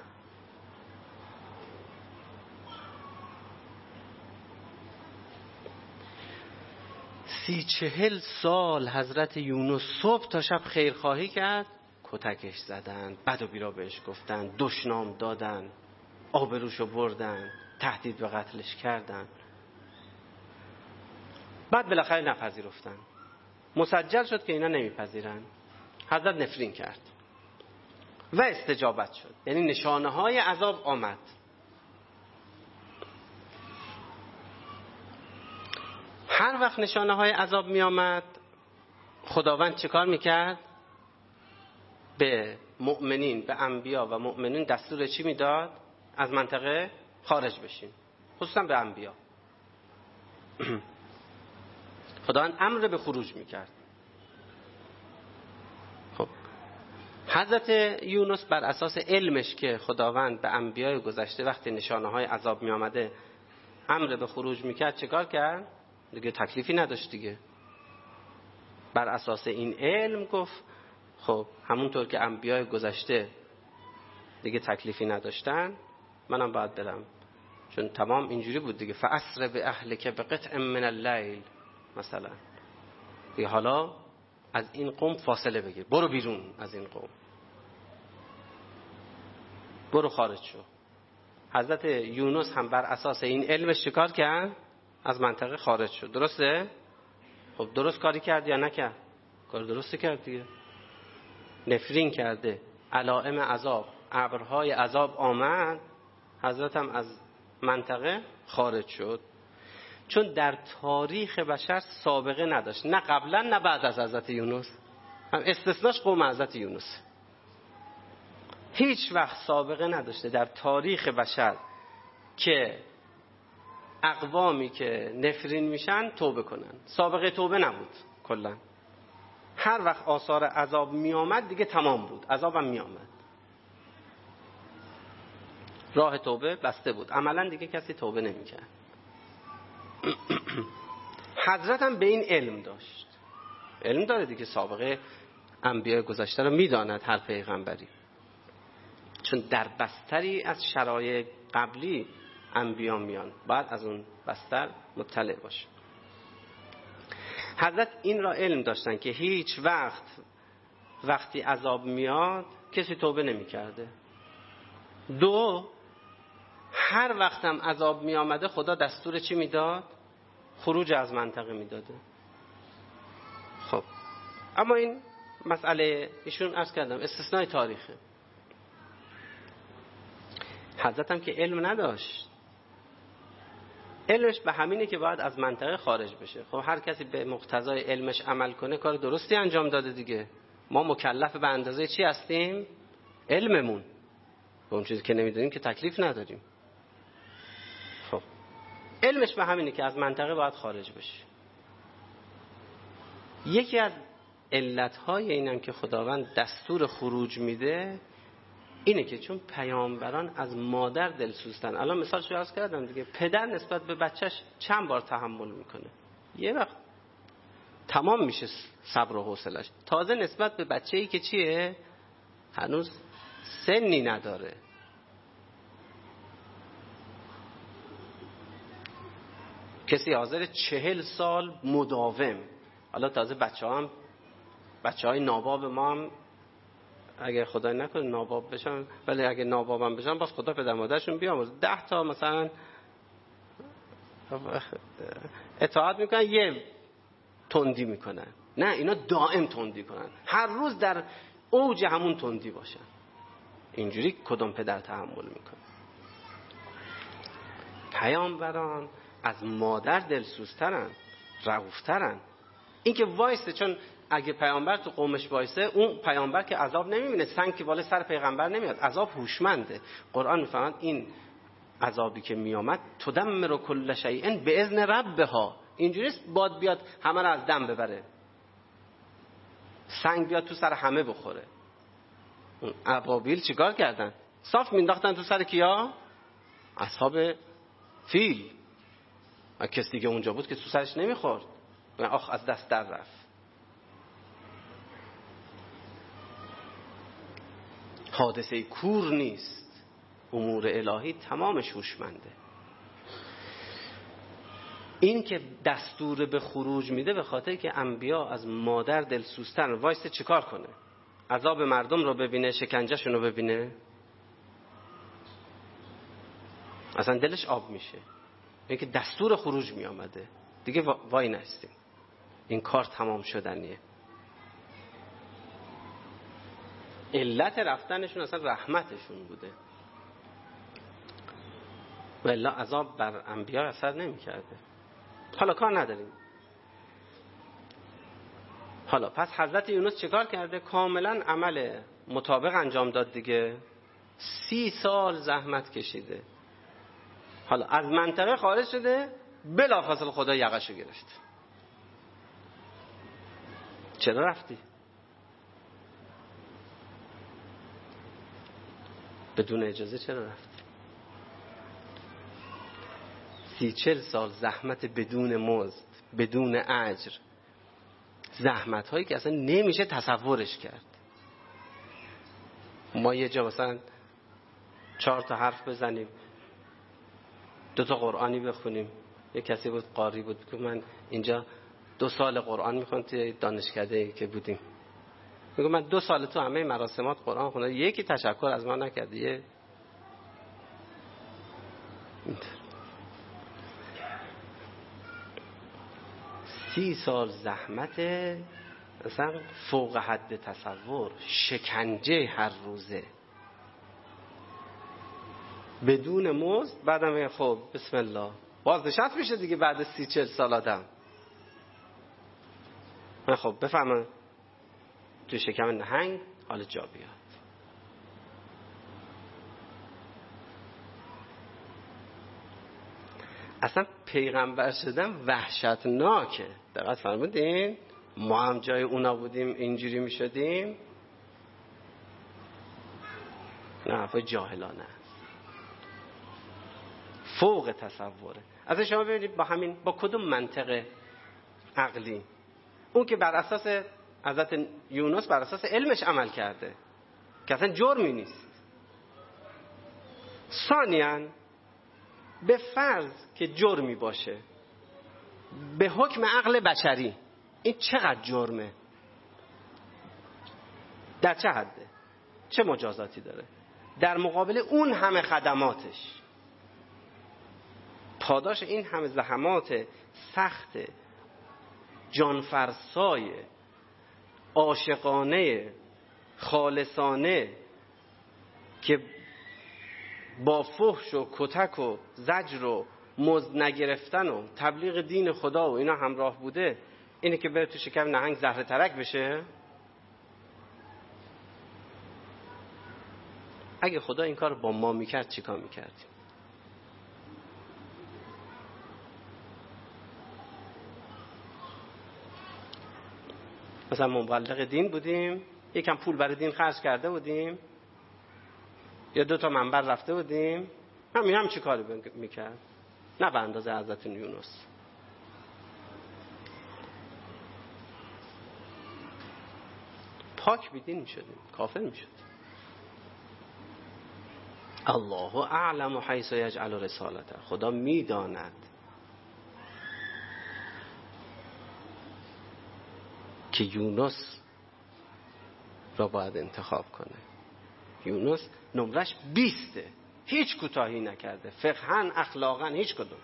سی چهل سال حضرت یونس صبح تا شب خیرخواهی کرد، کتکش زدن، بد و بیرا بهش گفتن، دشنام دادن، آبروشو بردن، تهدید به قتلش کردن. بعد بالاخره نپذیرفتن. مسجل شد که اینا نمیپذیرن. حضرت نفرین کرد و استجابت شد، یعنی نشانه های عذاب آمد. هر وقت نشانه های عذاب می آمد خداوند چه کار میکرد؟ به مؤمنین، به انبیا و مؤمنین دستور چی میداد؟ از منطقه خارج بشین، خصوصا به انبیا. خداوند امر به خروج میکرد. خب حضرت یونس بر اساس علمش که خداوند به انبیای گذشته وقتی نشانه های عذاب می آمده امر به خروج میکرد، چه کار کرد؟ دیگه تکلیفی نداشت دیگه. بر اساس این علم گفت خب همونطور که انبیای گذشته دیگه تکلیفی نداشتن، منم باید برم. چون تمام اینجوری بود دیگه، فأسر به اهلک بقطع من اللیل مثلا، دیگه حالا از این قوم فاصله بگیر، برو بیرون از این قوم، برو خارج شو. حضرت یونس هم بر اساس این علمش چیکار کرد؟ از منطقه خارج شد. درسته؟ خب درست کاری کرد یا نکرد؟ کار درستی کرد دیگه. نفرین کرده، علائم عذاب، ابرهای عذاب آمد، حضرت هم از منطقه خارج شد. چون در تاریخ بشر سابقه نداشت، نه قبلا نه بعد از حضرت یونس. هم استثناش قوم حضرت یونس. هیچ وقت سابقه نداشته در تاریخ بشر که اقوامی که نفرین میشن توبه کنن. سابقه توبه نبود کلا. هر وقت آثار عذاب می آمد دیگه تمام بود، عذابم می آمد، راه توبه بسته بود، عملا دیگه کسی توبه نمی کرد. حضرت هم به این علم داشت، علم داره دیگه، سابقه انبیاء گذشته رو می داند هر پیغمبری، چون در بستری از شرایط قبلی انبیا میان، بعد از اون بستر مطلع باشه. حضرت این را علم داشتن که هیچ وقت وقتی عذاب میاد کسی توبه نمی کرده. دو، هر وقت هم عذاب می آمده خدا دستور چی میداد؟ خروج از منطقه میداده. خب اما این مسئله ایشون عرض کردم استثنای تاریخه. حضرت هم که علم نداشت، علمش به همینه که باید از منطقه خارج بشه. خب هر کسی به مقتضای علمش عمل کنه کار درستی انجام داده دیگه. ما مکلف به اندازه چی هستیم؟ علممون. به اون چیزی که نمیدونیم که تکلیف نداریم. علمش به همینه که از منطقه باید خارج بشه. یکی از علتهای اینم که خداوند دستور خروج میده اینه که چون پیامبران از مادر دلسوزتن. الان مثالش رو عرض کردم دیگه، پدر نسبت به بچهش چند بار تحمل میکنه، یه وقت تمام میشه صبر و حوصله‌اش، تازه نسبت به بچه‌ای که چیه هنوز سنی نداره. کسی حاضر چهل سال مداوم، حالا تازه بچه ها هم بچه های ناباب ما هم اگه خدای نکنه ناباب بشن، ولی اگه ناباب هم بشن باز خدا پدر مادرشون بیاموزه، ده تا مثلا اطاعت میکنن یه تندی میکنن، نه اینا دائم تندی کنن، هر روز در اوج همون تندی باشن. اینجوری کدوم پدر تحمل میکنه؟ پیامبران از مادر دلسوزترن، رئوفترن. این که وایسه، چون اگه پیامبر تو قومش وایسه، اون پیامبر که عذاب نمیبینه، سنگ که بالا سر پیغمبر نمیاد، عذاب هوشمنده. قرآن میفهمد این عذابی که میامد تدمر کل شیء باذن ربها، اینجوری باد بیاد همه رو از دم ببره، سنگ بیاد تو سر همه بخوره. اون ابابیل چیکار کردن؟ صاف مینداختن تو سر کیا؟ اصحاب فیل. کسی دیگه اونجا بود که تو سرش نمیخورد، آخ از دست در رفت. حادثه کور نیست، امور الهی تمامش هوشمنده. این که دستور به خروج میده به خاطر که انبیا از مادر دلسوزتن. وایسته چیکار کنه؟ عذاب مردم رو ببینه، شکنجهشون رو ببینه، اصلا دلش آب میشه. این که دستور خروج می آمده دیگه وای نستیم، این کار تمام شدنیه. علت رفتنشون اصلا رحمتشون بوده، و الا عذاب بر انبیا اثر نمی کرده. حالا کار نداریم. حالا پس حضرت یونس چیکار کرده؟ کاملا عمل مطابق انجام داد دیگه، سی سال زحمت کشیده، حالا از منطقه خارج شده، بلافاصله خدا یقشو گرفت. چرا رفتی؟ بدون اجازه چرا رفتی؟ سی چل سال زحمت بدون مزد، بدون اجر، زحمت هایی که اصلا نمیشه تصورش کرد. ما یه جا مثلا چهار تا حرف بزنیم، دو تا قرآنی بخونیم. یه کسی بود قاری بود که من اینجا دو سال قرآن میخوام توی دانشکده که بودیم، میگم من دو سال تو همه مراسمات قرآن خوندم، یکی تشکر از من نکردی. یه سی سال زحمت اصلا فوق حد تصور، شکنجه هر روزه بدون مزد. بعدم میگه خب بسم الله بازنشست میشه دیگه بعد سی چل سال آدم. خب بفهمن تو شکم نهنگ حال جا بیاد. اصلا پیغمبر شدن وحشتناکه. دقت فرمودین؟ ما هم جای اونا بودیم اینجوری میشدیم؟ نه، حرف جاهلانه است، فوق تصوره. اصلا شما ببینید با همین، با کدوم منطق عقلی؟ اون که بر اساس حضرت یونس بر اساس علمش عمل کرده که اصلا جرمی نیست. ثانیاً به فرض که جرمی باشه، به حکم عقل بشری این چقدر جرمه؟ در چه حده؟ چه مجازاتی داره؟ در مقابل اون همه خدماتش، پاداش این همه زحمات سخت، جانفرسای، عاشقانه، خالصانه، که با فحش و کتک و زجر و مزد نگرفتن و تبلیغ دین خدا و اینا همراه بوده، اینه که بره تو شکم نهنگ زهر ترک بشه؟ اگه خدا این کار با ما میکرد چیکار میکردیم؟ مثلا مبلغ دین بودیم، یکم پول برای دین خرج کرده بودیم، یا دو تا منبر رفته بودیم، همین هم چی کاری میکرد؟ نه به اندازه حضرت یونس. پاک بیدین میشدیم، کافر میشد. الله اعلم حیث یجعل رسالته، خدا میداند که یونس را باید انتخاب کنه. یونس نمرش بیسته، هیچ کوتاهی نکرده، فقهن اخلاقن هیچ کدوم.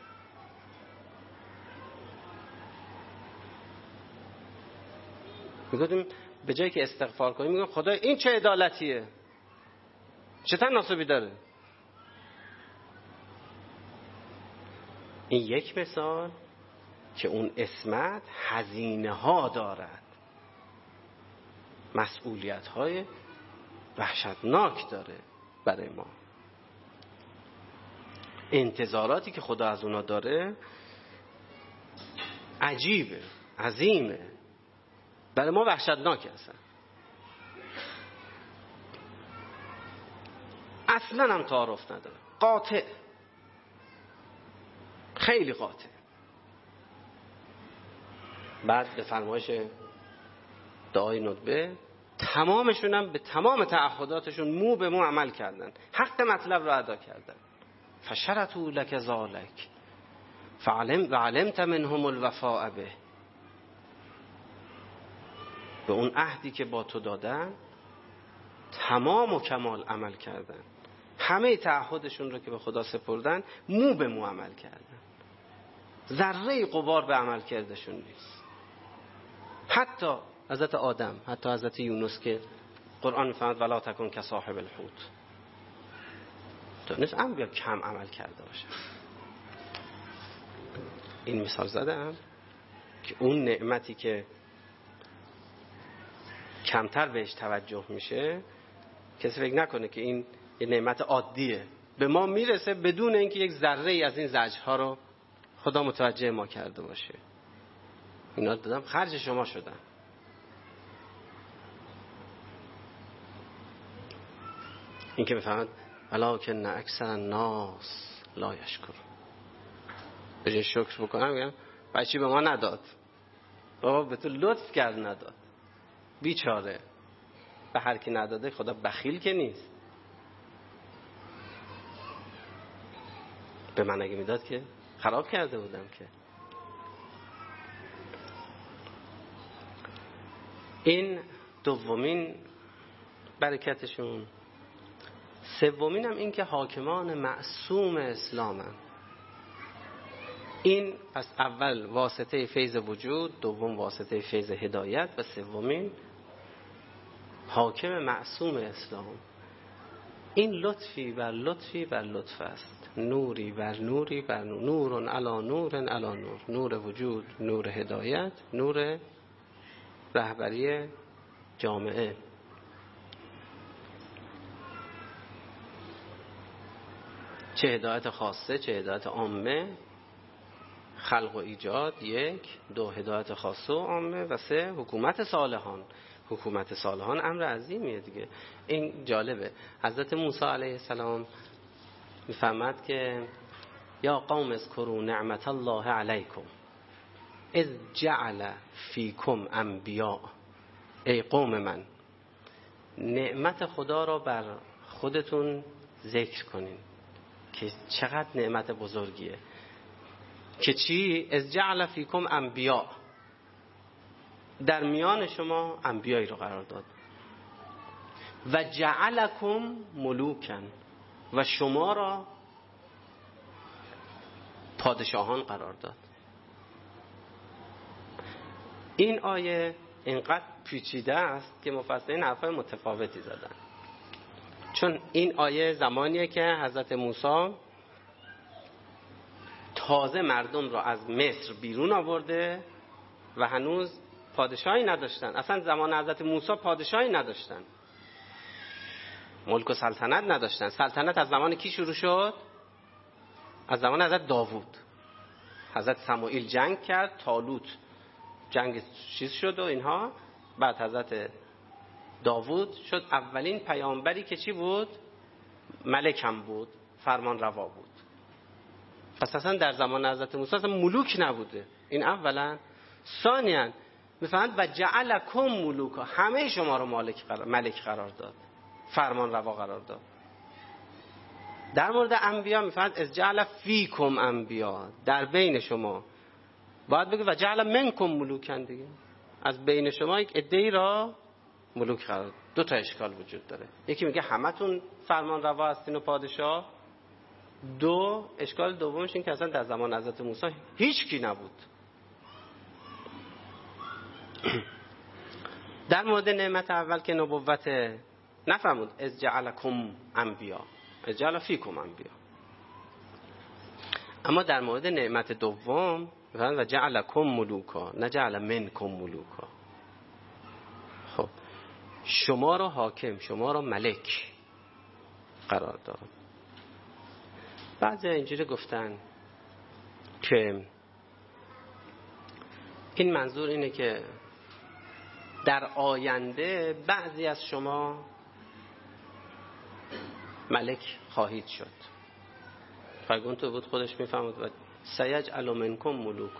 میگفتیم به جایی که استغفار کنیم میگم خدا این چه عدالتیه، چه تناسبی داره. این یک مثال که اون عصمت هزینه ها دارد، مسئولیت های وحشتناک داره برای ما. انتظاراتی که خدا از اونا داره عجیبه، عظیمه، برای ما وحشتناک هستن. اصلا هم تعارف نداره، قاطع، خیلی قاطع. بعد به فرمایش دعای ندبه تمامشون هم به تمام تعهداتشون مو به مو عمل کردن، حق مطلب را ادا کردن. فشرطوا لک ذلک فعلم وعلمت منهم الوفاء به، به اون عهدی که با تو دادن تمام و کمال عمل کردن، همه تعهدشون رو که به خدا سپردن مو به مو عمل کردن، ذره غبار به عمل کردشون نیست. حتی حضرت آدم، حتی حضرت یونس که قرآن میفرماید ولا تکن کصاحب الحوت، نیست ام بیا کم عمل کرده باشه. این مثال زدم که اون نعمتی که کمتر بهش توجه میشه، کسی فکر نکنه که این یه نعمت عادیه، به ما میرسه بدون اینکه یک ذره ای از این زجرها رو خدا متوجه ما کرده باشه. اینا دادم خرج شما شدن. این که میفهمد ولکن اکثر الناس لا یشکر، به جای شکر بکنم میگم بچی به ما نداد، بابا به تو لطف کرد نداد، بیچاره. به هر کی نداده خدا بخیل که نیست. به من اگه میداد که خراب کرده بودم که. این دومین برکتشون. سومین هم این که حاکمان معصوم اسلامن. این پس اول واسطه فیض وجود، دوم واسطه فیض هدایت و سومین حاکم معصوم اسلام. این لطفی بر لطفی بر لطف است، نوری بر نوری بر نور، نورن علی نورن علی نور، نور وجود، نور هدایت، نور رهبری جامعه. چه هدایت خاصه، چه هدایت عامه، خلق و ایجاد یک، دو هدایت خاصه و عامه و سه حکومت صالحان. حکومت صالحان امر عظیمیه دیگه. این جالبه. حضرت موسی علیه السلام میفهمد که یا قوم اذکروا نعمت الله علیکم اذ جعل فیکم انبیاء. ای قوم من، نعمت خدا را بر خودتون ذکر کنین که چقدر نعمت بزرگیه. که چی؟ اذ جعل فیکم انبیاء، در میان شما انبیایی رو قرار داد. و جعلکم ملوکن، و شما را پادشاهان قرار داد. این آیه اینقدر پیچیده است که مفسرین حرفای متفاوتی زدن. چون این آیه زمانیه که حضرت موسی تازه مردم را از مصر بیرون آورده و هنوز پادشاهی نداشتن. اصلا زمان حضرت موسی پادشاهی نداشتن، ملک و سلطنت نداشتن. سلطنت از زمان کی شروع شد؟ از زمان حضرت داوود. حضرت سموئیل جنگ کرد، طالوت جنگ چیز شد و اینها، بعد حضرت داوود شد اولین پیامبری که چی بود؟ ملک هم بود، فرمان روا بود. پس اصلا در زمان حضرت موسی اصلا ملوک نبوده. این اولا. ثانیاً میفهمند و جعلکم ملوکا، همه شما رو مالک قرار ملک قرار داد، فرمان روا قرار داد. در مورد انبیا میفهمند از جعل فیکم انبیا، در بین شما. باید بگه و جعل منکم ملوکن دیگه، از بین شما یک عده‌ای را ملوک قرار داد. دو تا اشکال وجود داره. یکی میگه همتون فرمان روا هستین و پادشاه. دو، اشکال دومش این که اصلا در زمان حضرت موسی هیچ کی نبود. در مورد نعمت اول که نبوت نفرمود از جعلکم انبیا، از جعل فیکم انبیا. اما در مورد نعمت دوم و جعلکم ملوکا، نه جعل منکم ملوکا. خب شما رو حاکم، شما رو ملک قرار داد. بعضی اینجوری گفتن که این منظور اینه که در آینده بعضی از شما ملک خواهید شد. فرگون تو بود خودش میفهمد و سیجعل منکم ملوک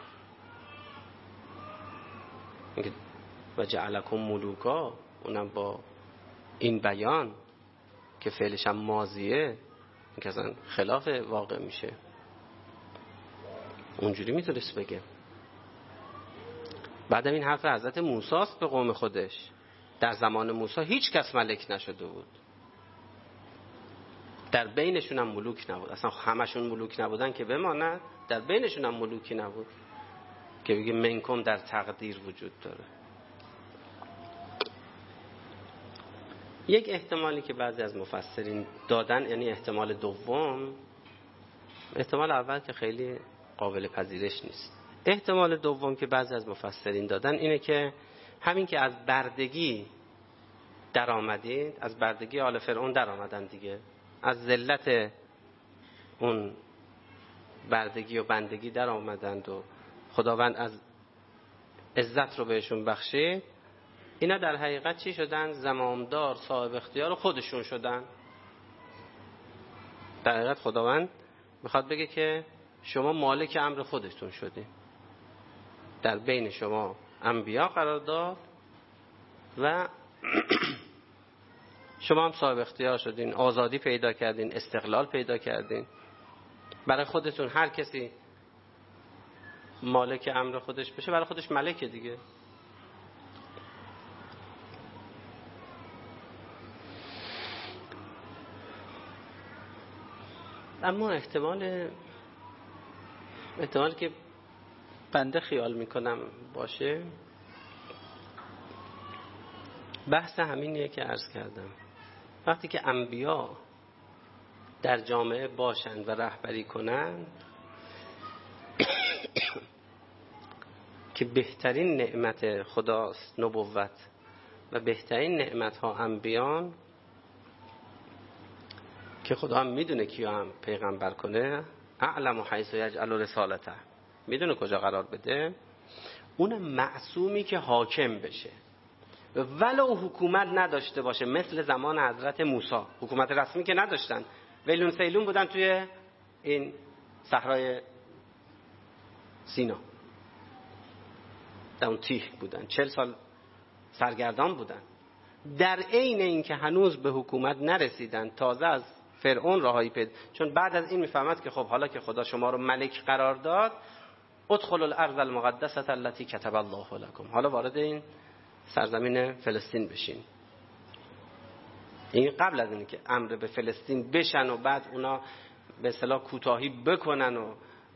و جعلکم ملوکا، اونم با این بیان که فعلش هم ماضیه، که اصلا خلاف واقع میشه. اونجوری میتونست بگه. بعدم این حرف حضرت موسی است به قوم خودش. در زمان موسی هیچ کس ملک نشده بود، در بینشون هم ملوک نبود. اصلا همشون ملوک نبودن که بماند، در بینشون هم ملوکی نبود که بگه منکم در تقدیر وجود داره. یک احتمالی که بعضی از مفسرین دادن، یعنی احتمال دوم، احتمال اول که خیلی قابل پذیرش نیست. احتمال دوم که بعضی از مفسرین دادن اینه که همین که از بردگی در آمدید، از بردگی آل فرعون در آمدن دیگه، از ذلت اون بردگی و بندگی در آمدند و خداوند از عزت رو بهشون بخشید، اینا در حقیقت چی شدن؟ زمامدار، صاحب اختیار خودشون شدن. در حقیقت خداوند میخواد بگه که شما مالک امر خودتون شدین، در بین شما انبیا قرار داد و شما هم صاحب اختیار شدین، آزادی پیدا کردین، استقلال پیدا کردین. برای خودتون هر کسی مالک امر خودش بشه، برای خودش ملکه دیگه. اما احتمال احتمال که بنده خیال میکنم باشه، بحث همینیه که عرض کردم. وقتی که انبیا در جامعه باشند و رهبری کنند که بهترین نعمت خداست نبوت و بهترین نعمت ها انبیان، که خدا هم میدونه کیا هم پیغمبر کنه، اعلم حیث یجعل رسالته، میدونه کجا قرار بده. اون معصومی که حاکم بشه ولو حکومت نداشته باشه، مثل زمان حضرت موسی حکومت رسمی که نداشتن، ویلون سیلون بودن توی این صحرای سینا، در اون تیه بودن، چهل سال سرگردان بودن. در عین این که هنوز به حکومت نرسیدن، تازه از فرعون راهی پیدا، چون بعد از این میفهمد که خب حالا که خدا شما رو ملک قرار داد، ادخلوا الارض المقدسه التي كتب الله لكم، حالا وارد این سرزمین فلسطین بشین. این قبل از اینه که امر به فلسطین بشن و بعد اونا به اصطلاح کوتاهی بکنن و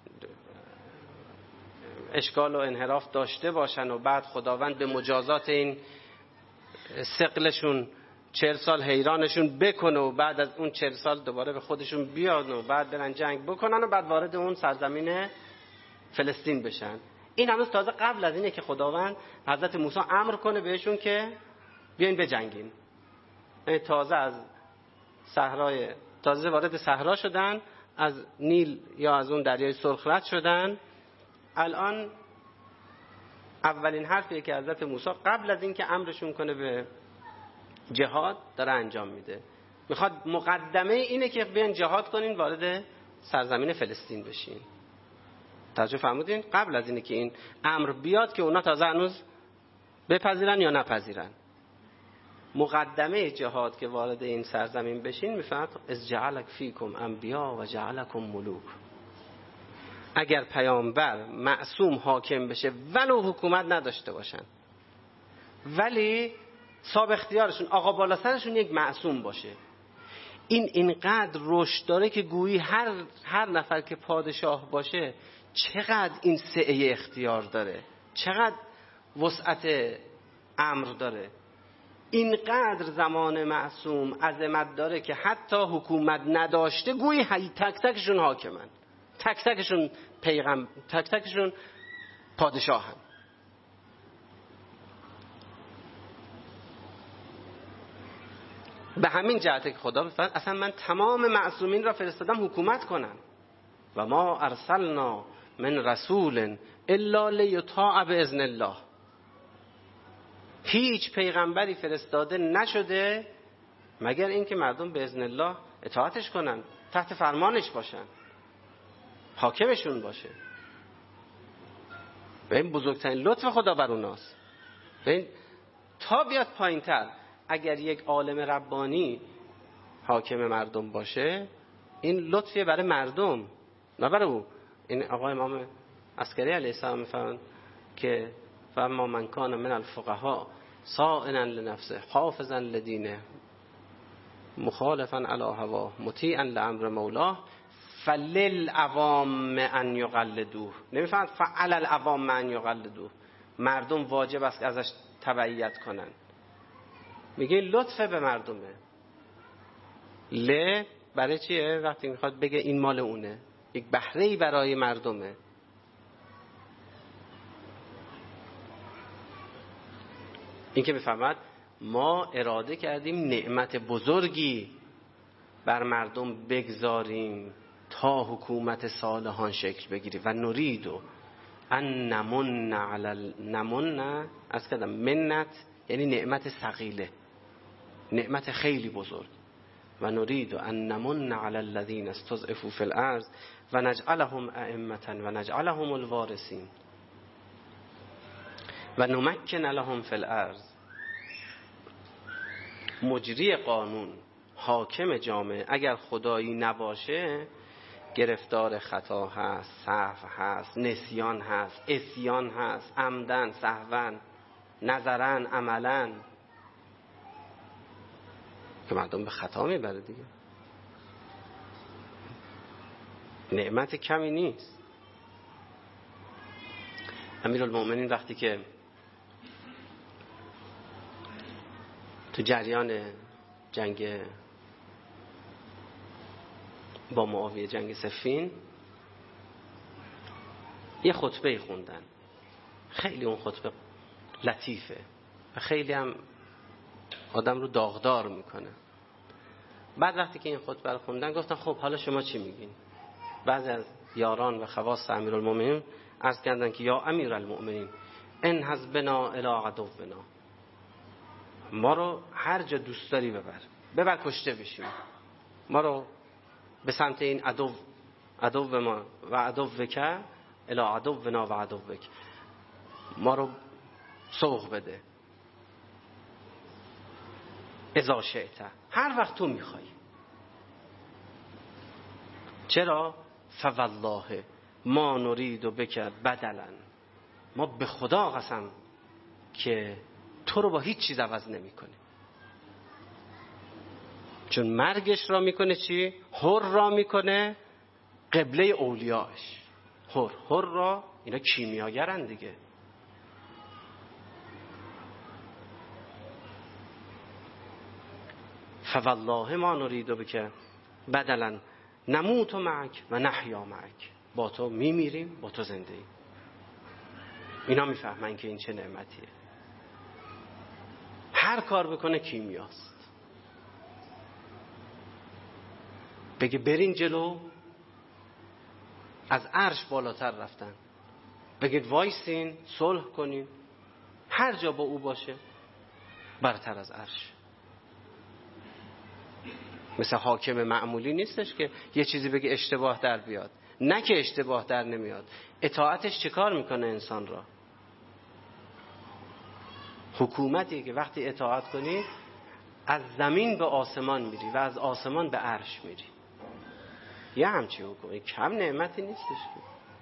اشکال و انحراف داشته باشن و بعد خداوند به مجازات این ثقلشون چهل سال حیرانشون بکنه و بعد از اون چهل سال دوباره به خودشون بیان و بعد برن جنگ بکنن و بعد وارد اون سرزمین فلسطین بشن. این هنوز تازه قبل از اینه که خداوند حضرت موسی امر کنه بهشون که بیاین بجنگین. تازه از صحرای تازه وارد صحرا شدن، از نیل یا از اون دریای سرخ رد شدن. الان اولین حرفی که حضرت موسی قبل از اینکه امرشون کنه به جهاد داره انجام میده. میخواد مقدمه اینه که بیان جهاد کنین، وارد سرزمین فلسطین بشین. توجه فرمودین؟ قبل از اینه که این امر بیاد که اونا تازه هنوز بپذیرن یا نپذیرن، مقدمه جهاد که وارد این سرزمین بشین میفهمد از جعلک فیکم انبیا و جعلکم ملوک. اگر پیامبر معصوم حاکم بشه ولو حکومت نداشته باشن، ولی صاحب اختیارشون آقا بالا سرشون یک معصوم باشه، این اینقدر رشد داره که گویی هر هر نفر که پادشاه باشه چقدر این سعه اختیار داره، چقدر وسعت امر داره. اینقدر زمان معصوم عظمت داره که حتی حکومت نداشته گویی تک تکشون حاکمن، تک تکشون پیغمبر، تک تکشون پادشاهن. به همین جهته که خدا بفرد اصلا من تمام معصومین را فرستادم حکومت کنن. و ما ارسلنا من رسول الا لیطاع باذن الله. هیچ پیغمبری فرستاده نشده مگر اینکه مردم به اذن الله اطاعتش کنن، تحت فرمانش باشن، حاکمشون باشه. به این بزرگترین لطف خدا بر اوناست. به این تا بیاد پایین تر، اگر یک عالم ربانی حاکم مردم باشه این لطفیه برای مردم نه برای او. این آقای امام عسکری علیه السلام میفرمایند که فما من کان من الفقهاء صائنا لنفسه حافظا لدینه مخالفا علی هواه مطیعا لامر مولاه فللعوام ان یقلدوه. نمیفهمند فعل العوام ان یقلدوه، مردم واجب است که ازش تبعیت کنن. میگه لطف به مردمه. ل برای چیه؟ وقتی میخواد بگه این مال اونه، یک بهره‌ای برای مردمه. این که میفهمد ما اراده کردیم نعمت بزرگی بر مردم بگذاریم تا حکومت صالحان شکل بگیری و نریدو ان نمن علی نمن از کدام منت یعنی نعمت ثقیله، نعمت خیلی بزرگ. و نریدو ان نمن علی الذین استضعفوا فی الارض و نجعلهم ائمة و نجعلهم الوارثین و نمکن لهم فی الارض. مجری قانون، حاکم جامعه اگر خدایی نباشه گرفتار خطا هست، سهو هست، نسیان هست، عصیان هست، عمدن، سهوا، نظرا، عملا، که مردم به خطا میبره دیگه. نعمت کمی نیست. امیرالمؤمنین وقتی که تو جریان جنگ با معاویه، جنگ صفین، یه خطبه خوندن. خیلی اون خطبه لطیفه و خیلی هم آدم رو داغدار میکنه. بعد وقتی که این خطبه رو خوندن گفتن خب حالا شما چی میگین؟ بعضی از یاران و خواص امیرالمؤمنین عرض کردن که یا امیرالمؤمنین انهض بنا الی عدونا، ما رو هر جا دوست داری ببر، ببر کشته بشیم، ما رو به سمت این عدو عدو ما و عدوک الی عدونا و عدوک، ما رو سوق بده اذا شئت، هر وقت تو میخوای. چرا؟ فوالله ما نرید بک بدلا، ما به خدا قسم که تو رو با هیچ چیز عوض نمی کنیم. چون مرگش را میکنه چی؟ حر را میکنه قبله اولیاش. حر حر را اینا کیمیاگرن دیگه. فوالله ما نرید بک بدلا نموت معک و نحیا معک، با تو میمیریم با تو زنده ایم. اینا میفهمن که این چه نعمتیه. هر کار بکنه کیمیاست. بگه برین جلو، از عرش بالاتر رفتن، بگید وایسین صلح کنین، هر جا با او باشه برتر از عرش. مثل حاکم معمولی نیستش که یه چیزی بگه اشتباه در بیاد. نه که اشتباه در نمیاد، اطاعتش چه کار میکنه انسان را؟ حکومتی که وقتی اطاعت کنی از زمین به آسمان میری و از آسمان به عرش میری. یه همچی حکومت کم نعمتی نیستش که.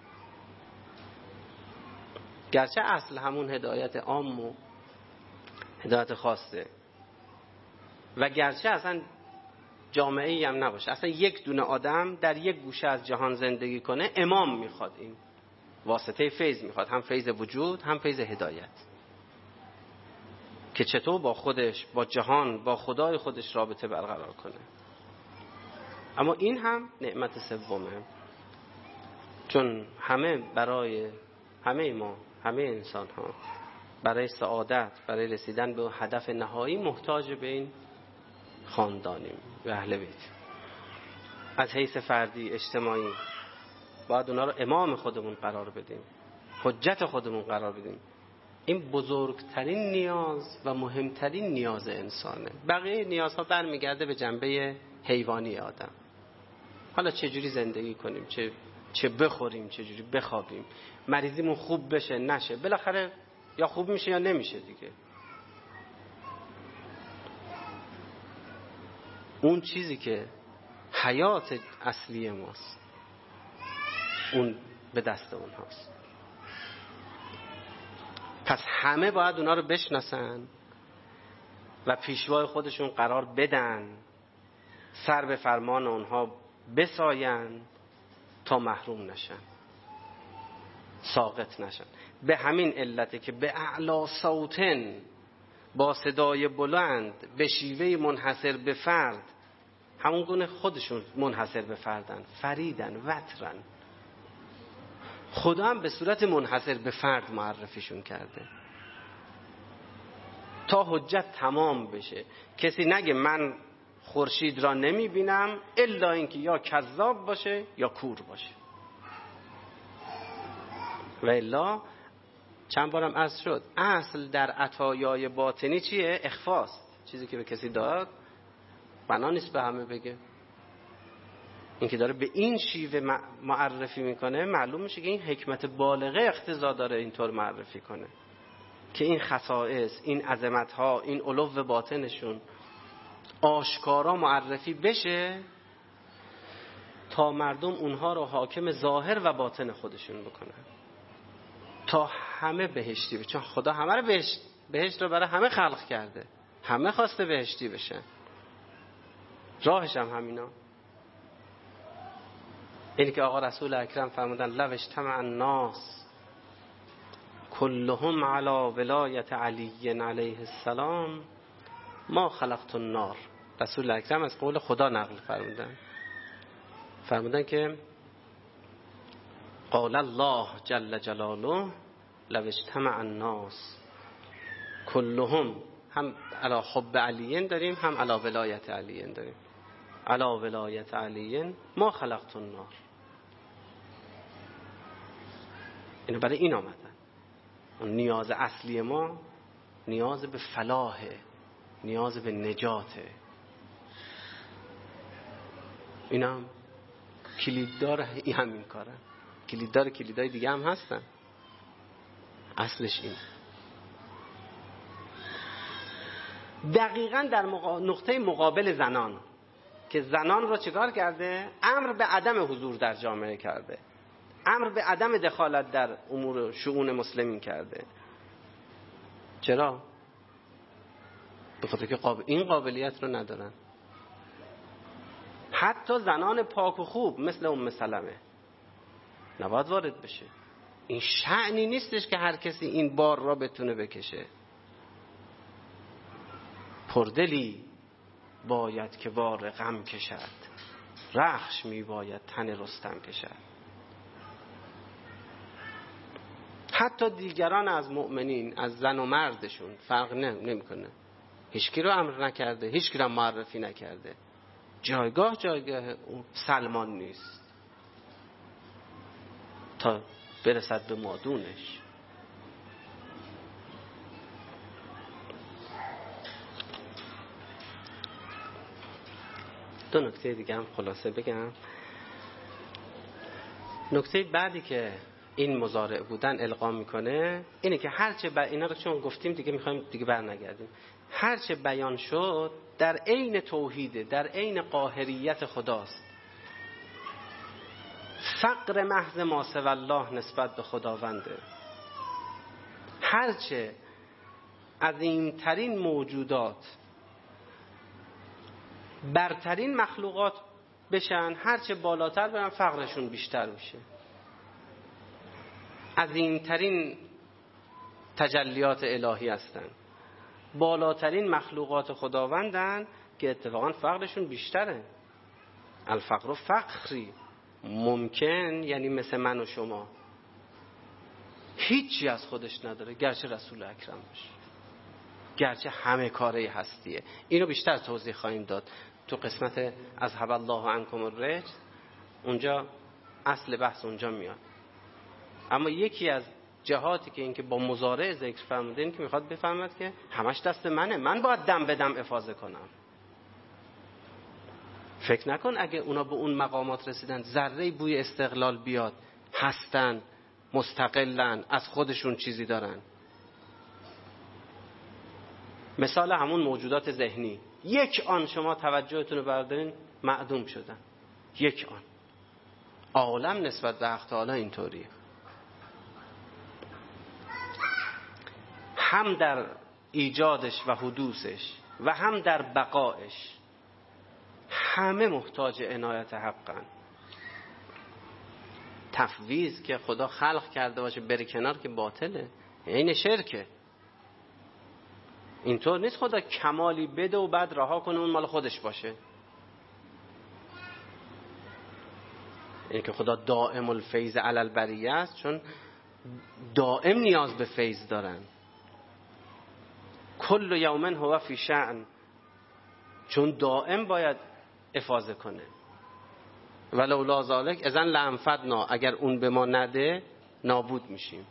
گرچه اصل همون هدایت عام و هدایت خاصه و گرچه اصلا جامعه‌ای هم نباشه، اصلا یک دونه آدم در یک گوشه از جهان زندگی کنه، امام میخواد، این واسطه فیض میخواد، هم فیض وجود هم فیض هدایت، که چطور با خودش، با جهان، با خدای خودش رابطه برقرار کنه. اما این هم نعمت سومه، چون همه برای همه ما، همه انسان ها برای سعادت، برای رسیدن به هدف نهایی محتاج به این خاندانیم و اهل بیت. از حیث فردی اجتماعی باید اونا رو امام خودمون قرار بدیم، حجت خودمون قرار بدیم. این بزرگترین نیاز و مهمترین نیاز انسانه. بقیه نیازها برمیگرده به جنبه حیوانی آدم. حالا چجوری زندگی کنیم، چه چه بخوریم، چجوری بخوابیم، مریضیمون خوب بشه نشه، بالاخره یا خوب میشه یا نمیشه دیگه. اون چیزی که حیات اصلی ماست اون به دست اونهاست. پس همه باید اونا رو بشناسن و پیشوای خودشون قرار بدن، سر به فرمان اونها بساین تا محروم نشن، ساقط نشن. به همین علته که به اعلی صوتن، با صدای بلند، به شیوه منحصر به فرد، همون گونه خودشون منحصر به فردن، فریدن، وترن، خدا هم به صورت منحصر به فرد معرفیشون کرده تا حجت تمام بشه. کسی نگه من خورشید را نمی بینم الا اینکه یا کذاب باشه یا کور باشه. و الا چند بارم عرض شد، اصل در عطایای باطنی چیه؟ اخفاست. چیزی که به کسی داد بنا نیست به همه بگه. این که داره به این شیوه معرفی میکنه، معلوم میشه که این حکمت بالغه اقتضا داره اینطور معرفی کنه که این خصائص، این عظمت‌ها، این علو باطنشون آشکارا معرفی بشه تا مردم اونها رو حاکم ظاهر و باطن خودشون بکنن، تا همه بهشتی بشن. چون خدا همه رو بهشت بهشت رو برای همه خلق کرده، همه خواسته بهشتی بشن، راهش هم همینا. اینی که آقا رسول اکرم فرمودن لو اجتمع الناس كلهم على ولایت علی علیه السلام ما خلقت النار. رسول اکرم از قول خدا نقل فرمودن فرمودن که قال الله جل جلاله لو اجتمع الناس كلهم، هم علی حب علی داریم هم علی ولایت علی داریم، علی ولایت علی ما خلقت النار. اینو برای این آمدن. اون نیاز اصلی ما نیاز به فلاحه، نیاز به نجاته. اینم کلیددار این همین کارن. کلیددار کلیدای دیگه هم هستن، اصلش اینه. دقیقاً در مقا... نقطه مقابل زنان که زنان را چیکار کرده؟ امر به عدم حضور در جامعه کرده، امر به عدم دخالت در امور شؤون مسلمین کرده. چرا؟ به خاطر که قابل... این قابلیت رو ندارن. حتی زنان پاک و خوب مثل ام سلمه نباید وارد بشه. این شأنی نیستش که هر کسی این بار را بتونه بکشه. پردلی باید که بار غم کشد، رخش می باید تن رستم کشد. حتی دیگران از مؤمنین، از زن و مردشون فرق نمی کنه. هیچکی رو امر نکرده، هیچکی رو معرفی نکرده. جایگاه جایگاه سلمان نیست تا برسد به مادونش. دو نکته دیگه هم خلاصه بگم. نکته بعدی که این مضارع بودن القا میکنه اینه که هرچه ب... اینا رو چون گفتیم دیگه میخوایم دیگه بر نگردیم، هرچه بیان شد در عین توحیده، در عین قاهریت خداست. فقر محض ما سوی الله نسبت به خداونده. هرچه عظیمترین موجودات، برترین مخلوقات بشن، هرچه بالاتر برن فقرشون بیشتر میشه. عظیمترین تجلیات الهی هستن، بالاترین مخلوقات خداوندن که اتفاقا فقرشون بیشتره. الفقر فخری، ممکن یعنی مثل من و شما هیچی از خودش نداره گرچه رسول اکرم باشه، گرچه همه کاره هستیه. اینو بیشتر توضیح خواهیم داد تو قسمت اذهب الله عنکم الرجس، اونجا اصل بحث اونجا میاد. اما یکی از جهاتی که این که با مضارع ذکر فرموده این که میخواد بفهمد که همش دست منه، من باید دم به دم افاضه کنم. فکر نکن اگه اونا به اون مقامات رسیدن ذره بوی استقلال بیاد، هستن، مستقلن، از خودشون چیزی دارن. مثال همون موجودات ذهنی، یک آن شما توجهتون رو بردارین معدوم شدن، یک آن. عالم نسبت به حق تعالی اینطوریه، هم در ایجادش و حدوثش و هم در بقایش همه محتاج عنایت حقن. تفویض که خدا خلق کرده باشه بری کنار که باطله، این شرکه. اینطور نیست خدا کمالی بده و بعد رها کنه اون مال خودش باشه. این که خدا دائم الفیض علی البریه است، چون دائم نیاز به فیض دارن. کل یوم هو فی شأن، چون دائم باید افاضه کنه. ولولا ذالک اذن لانفدنا، اگر اون به ما نده نابود میشیم.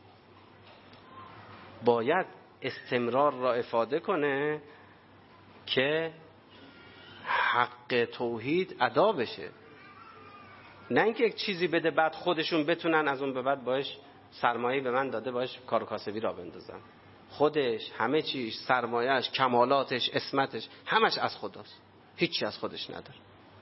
باید استمرار را افاده کنه که حق توحید ادا بشه، نه اینکه یک چیزی بده بعد خودشون بتونن از اون به بعد باش سرمایه به من داده باش کار و کاسبی را بندازن. خودش همه چیش، سرمایهش، کمالاتش، اسمتش، همش از خداست، هیچی از خودش نداره.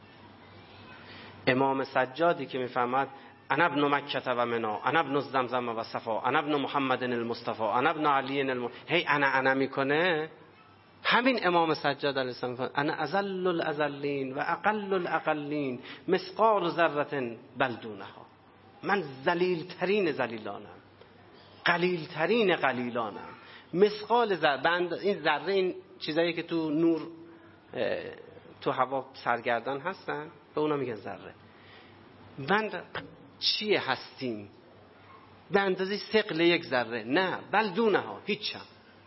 امام سجادی که میفهمد انا ابن مکه و منا، انا ابن زمزم و صفا، انا ابن محمد المصطفى، انا ابن علی الم... هی انا انا میکنه. همین امام سجاد علیه السلام انا اذل الاذلین و اقل الاقلین مثقال ذره بل دونها، من ذلیل ترین ذلیلانم، قلیل ترین قلیلانم، مثقال ذره. بند این ذره، این چیزایی که تو نور تو هوا سرگردان هستن به اونا میگن ذره. من چیه هستیم؟ به اندازه ثقل یک ذره؟ نه، بل دونها، هیچم.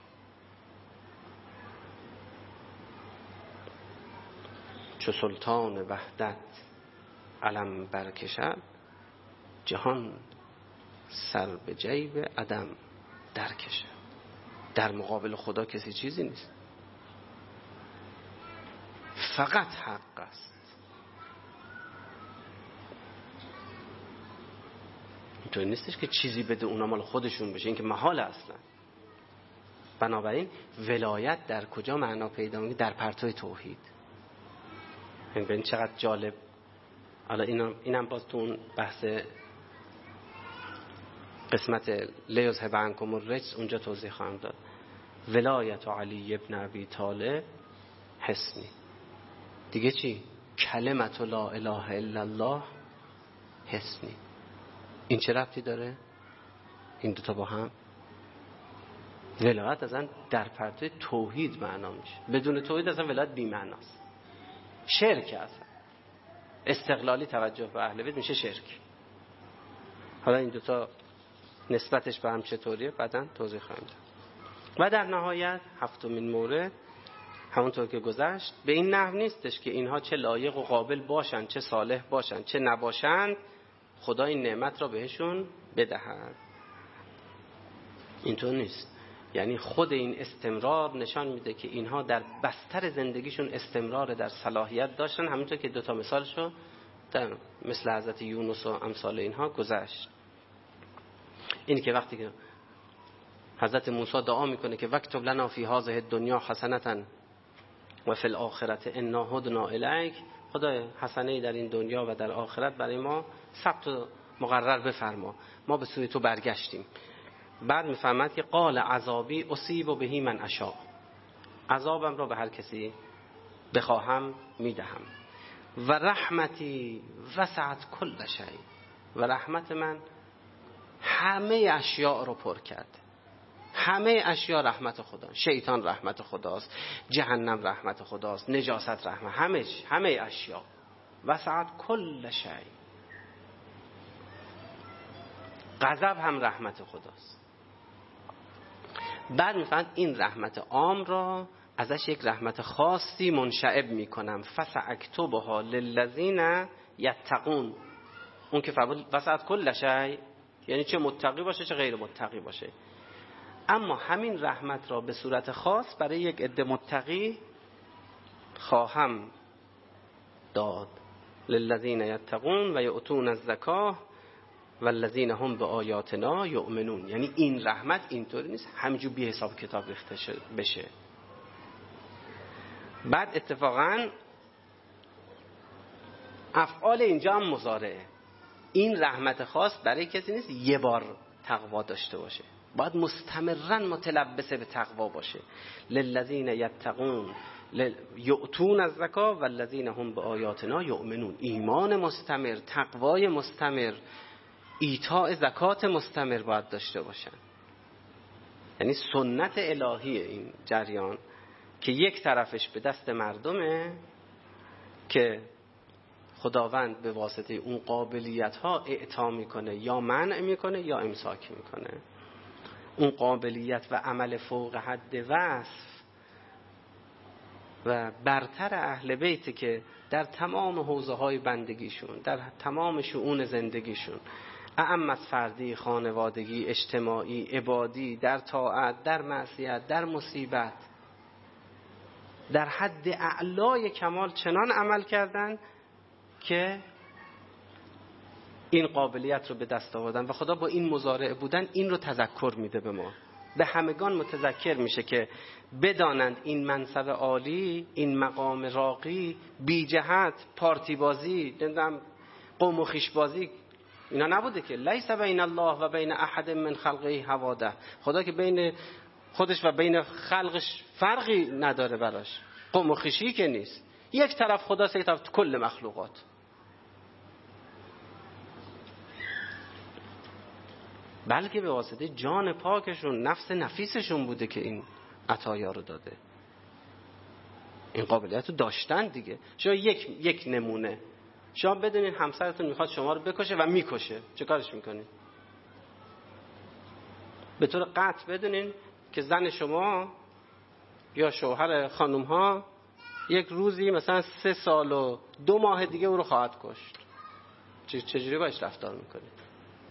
چو سلطان وحدت علم برکشد، جهان سر به جیب عدم درکشد. در مقابل خدا کسی چیزی نیست، فقط حق است. اینطور نیستش که چیزی بده اونا مال خودشون بشه، این که محال اصلا. بنابراین ولایت در کجا معنا پیدا می‌کنه؟ در پرتوی توحید. ببین چقدر جالب. حالا اینم اینم باز تو اون بحث قسمت لیذهب عنکم الرجس اونجا توضیح خواهم داد. ولایت علی ابن ابی طالب حسنی. دیگه چی؟ کلمت لا اله الا الله حسنی. این چه ربطی داره؟ این دوتا با هم. ولایت اصلا در پرتوی توحید معنا میشه، بدون توحید اصلا ولایت بی معناست، شرک. اصلا استقلالی توجه به اهل بیت میشه شرک. حالا این دوتا نسبتش به هم چطوریه بعداً توضیح خواهیم داد. و در نهایت هفتمین مورد، همونطور که گذشت، به این نحو نیستش که اینها چه لایق و قابل باشن، چه صالح باشن، چه نباشند خدا این نعمت را بهشون بدهد. اینطور نیست. یعنی خود این استمرار نشان میده که اینها در بستر زندگیشون استمرار در صلاحیت داشتن، همینطور که دوتا مثالشو در مثل حضرت یونس و امثال اینها گذشت. این که وقتی که حضرت موسی دعا میکنه که وکتب لنا فی هذه الدنیا حسنتا و فی الاخرة انا هدنا الیک، خدای حسنه در این دنیا و در آخرت برای ما ثبت و مقرر بفرما، ما به سوی تو برگشتیم. بعد میفهمد که قال عذابی اصیب و بهی من اشاء، عذابم را به هر کسی بخواهم میدهم. و رحمتی وسعت کل شیء، و رحمت من همه اشیاء رو پر کرد. همه اشیاء رحمت خدا، شیطان رحمت خداست، جهنم رحمت خداست، نجاست رحمت، همه همه اشیاء وسعت کل شیء. غضب هم رحمت خداست. بعد میفهمد این رحمت عام را ازش یک رحمت خاصی منشعب میکنم. فساکتبها للذین یتقون. اون که فرمود وسعت کل شیء یعنی چه متقی باشه چه غیر متقی باشه، اما همین رحمت را به صورت خاص برای یک عده متقی خواهم داد. للذین یتقون و یؤتون الزکاه والذین هم بآیاتنا یؤمنون. یعنی این رحمت اینطوری نیست همینجور بی حساب کتاب ریخته بشه. بعد اتفاقا افعال اینجا هم مضارعه. این رحمت خاص برای کسی نیست یه بار تقوا داشته باشه، باید مستمرا متلبس به تقوا باشه. للذین یتقون یؤتون الزکاه والذین هم بآیاتنا یؤمنون. ایمان مستمر، تقوای مستمر، ایتاء زکات مستمر باید داشته باشن. یعنی سنت الهی این جریان که یک طرفش به دست مردمه که خداوند به واسطه اون قابلیت ها اعطا میکنه، یا منع میکنه یا امساک میکنه. اون قابلیت و عمل فوق حد وصف و برتر اهل بیت که در تمام حوزه های بندگیشون، در تمام شؤون زندگیشون، اعم از فردی، خانوادگی، اجتماعی، عبادی، در طاعت، در معصیت، در مصیبت، در حد اعلای کمال چنان عمل کردن که این قابلیت رو به دست آوردن. و خدا با این مضارع بودن این رو تذکر میده به ما، به همگان متذکر میشه که بدانند این منصب عالی، این مقام راقی، بی جهت، پارتی بازی، نمیدونم قوم و خویش بازی اینا نبوده که. لیس بین الله و بین احد من خلقه حواده. خدا که بین خودش و بین خلقش فرقی نداره براش، قوم و خویشی که نیست. یک طرف خداست، یک طرف کل مخلوقات. بلکه به واسطه جان پاکشون، نفس نفیسشون بوده که این عطایا رو داده. این قابلیت رو داشتن دیگه. شما یک یک نمونه، شما بدونین همسرتون میخواد شما رو بکشه و میکشه، چه کارش میکنین؟ به طور قطع بدونین که زن شما یا شوهر خانم ها یک روزی مثلا سه سال و دو ماه دیگه او رو خواهد کشت. چجوری باش رفتار میکنید؟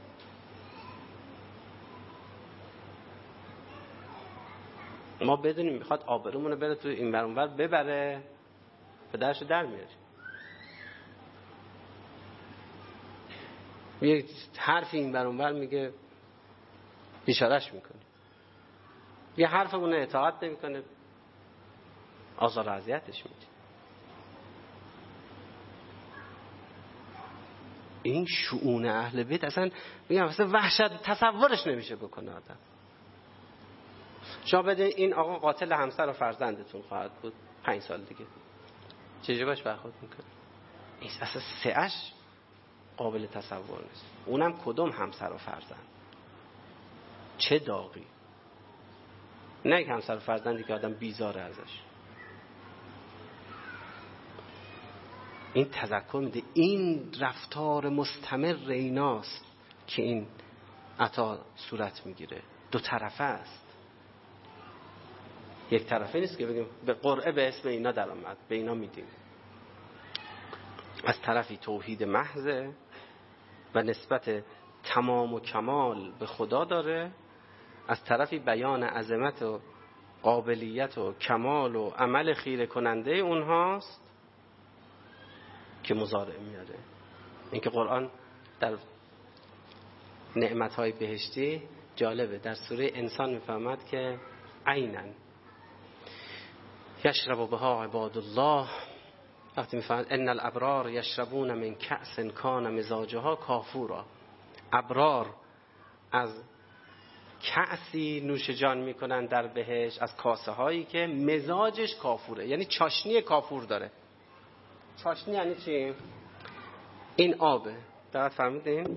ما بدونیم میخواد آبرومونو بره تو این ور اون ور ببره، پدرشو در میاره. یه حرفی این ور اون ور میگه اشارهش میکنه، یه حرفمون اطاعت نمیکنه، آزار و اذیتش میده. این شؤون اهل بیت اصلا میگم اصلا وحشت تصورش نمیشه بکنه آدم. شما بده این آقا قاتل همسر و فرزندتون خواهد بود پنج سال دیگه، چجوری باش برخورد میکنه؟ این اصلا سعش قابل تصور نیست. اونم کدوم همسر و فرزند، چه داغی. نه یک همسر و فرزندی که آدم بیزاره ازش. این تذکر میده این رفتار مستمر ایناست که این عطا صورت میگیره. دو طرفه است، یک طرفه نیست که بگیم به قرعه به اسم اینا در آمد به اینا میدیم. از طرفی توحید محض، و نسبت تمام و کمال به خدا داره، از طرفی بیان عظمت و قابلیت و کمال و عمل خیره کننده اونهاست که مضارع میاره. اینکه قرآن در نعمتهای بهشتی جالبه، در سوره انسان میفهمد که عیناً یشرب بها عباد الله، وقتی میفهمد ان الابرار یشربون من کأس کان مزاجها کافورا، ابرار از کأسی نوش جان میکنن در بهشت، از کاسه هایی که مزاجش کافوره، یعنی چاشنی کافور داره. چاشنی یعنی چی؟ این آبه، دقت فرمودین؟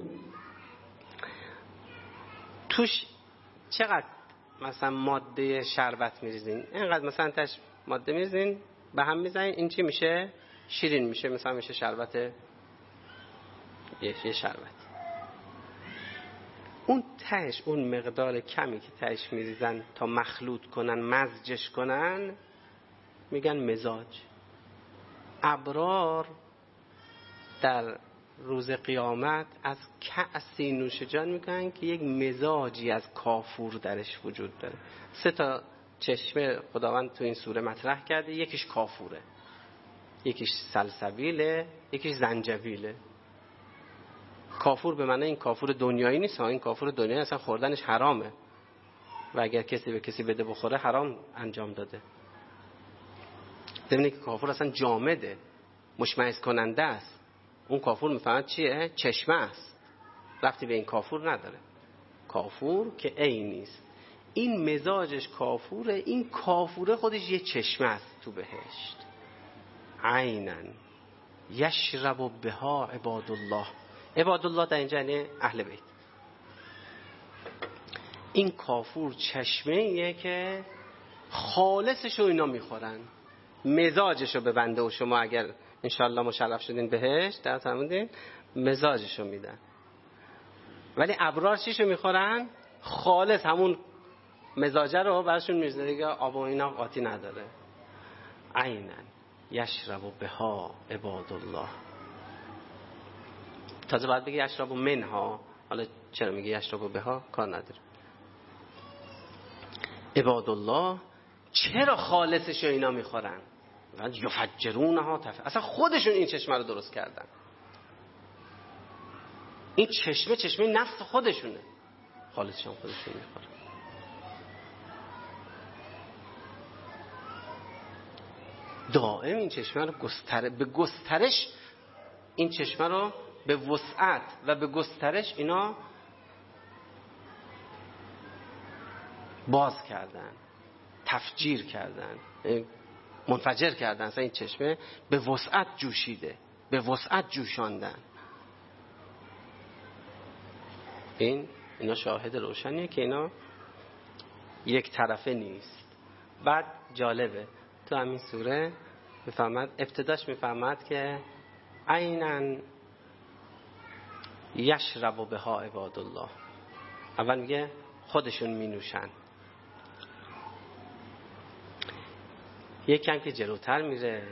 توش چقدر مثلا ماده شربت میریزین، اینقدر مثلا تاش ماده میریزین به هم میزنین، این چی میشه؟ شیرین میشه، مثلا میشه شربت، یه شربت. اون تهش، اون مقدار کمی که تهش میریزن تا مخلوط کنن، مزجش کنن، میگن مزاج. ابرار در روز قیامت از کأسی نوش جان میکنن که یک مزاجی از کافور درش وجود داره. سه تا چشمه خداوند تو این سوره مطرح کرده، یکیش کافوره، یکیش سلسبیله، یکیش زنجبیله. کافور به معنی این کافور دنیایی نیست، این کافور دنیایی اصلا خوردنش حرامه و اگر کسی به کسی بده بخوره حرام انجام داده. ضمن که کافور اصلا جامده، مشمئز کننده است. اون کافور میفهمد چیه؟ چشمه است، رفتی به این کافور نداره. کافور که عین نیست، این مزاجش کافوره، این کافوره خودش یه چشمه است تو بهشت. عیناً یشرب بها عباد الله. عباد الله در اینجا یعنی اهل بیت. این کافور چشمه ایه که خالصشو اینا میخورن، مزاجشو به بنده و شما اگر انشالله مشرف شدین بهشت در فرمودین مزاجشو میدن. ولی ابرار چیشو میخورن؟ خالص همون مزاجه رو براشون میرزه دیگه، آب و اینا قاطی نداره. عیناً یشرب بها عباد الله. تازه باید بگی یشرب منها، حالا چرا میگی یشرب بها کار نداره. عباد الله چرا خالصش اینا میخورن؟ یفجرونها تف... اصلا خودشون این چشمه رو درست کردن. این چشمه چشمه نفس خودشونه، خالصش هم خودشون میخورن. دائم این چشمه رو گستر... به گسترش، این چشمه رو به وسعت و به گسترش اینا باز کردن، تفجیر کردن، منفجر کردن. اصلا این چشمه به وسعت جوشیده، به وسعت جوشاندن. این اینا شاهد روشنیه که اینا یک طرفه نیست. بعد جالبه تو همین سوره میفهمد، ابتداش میفهمد که عیناً یشرب بها عباد الله. اول میگه خودشون می نوشن. یکم که جلوتر میره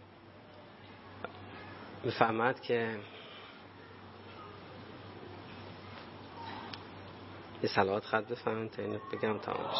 میفهمد که یه صلوات خط بفهمن تا اینو بگم تمامش.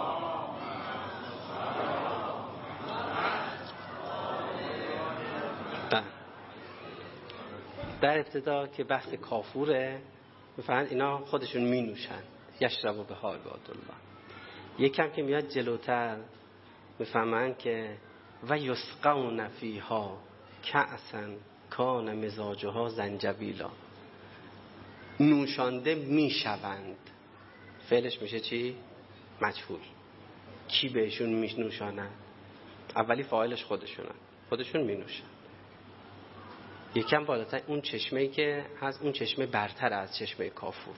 در ابتدا که بحث کافوره میفهمن اینا خودشون می نوشن، یشرب بها عباد الله. یکم که میاد جلوتر میفهمن که و یسقون فیها کأسا کان مزاجها زنجبیلا. نوشانده میشوند، فعلش میشه چی؟ مجهول. کی بهشون میشنوشانن؟ اولی فاعلش خودشونن، خودشون مینوشن. یکم بالاتر اون چشمه‌ای که هست، اون چشمه برتر از چشمه کافور.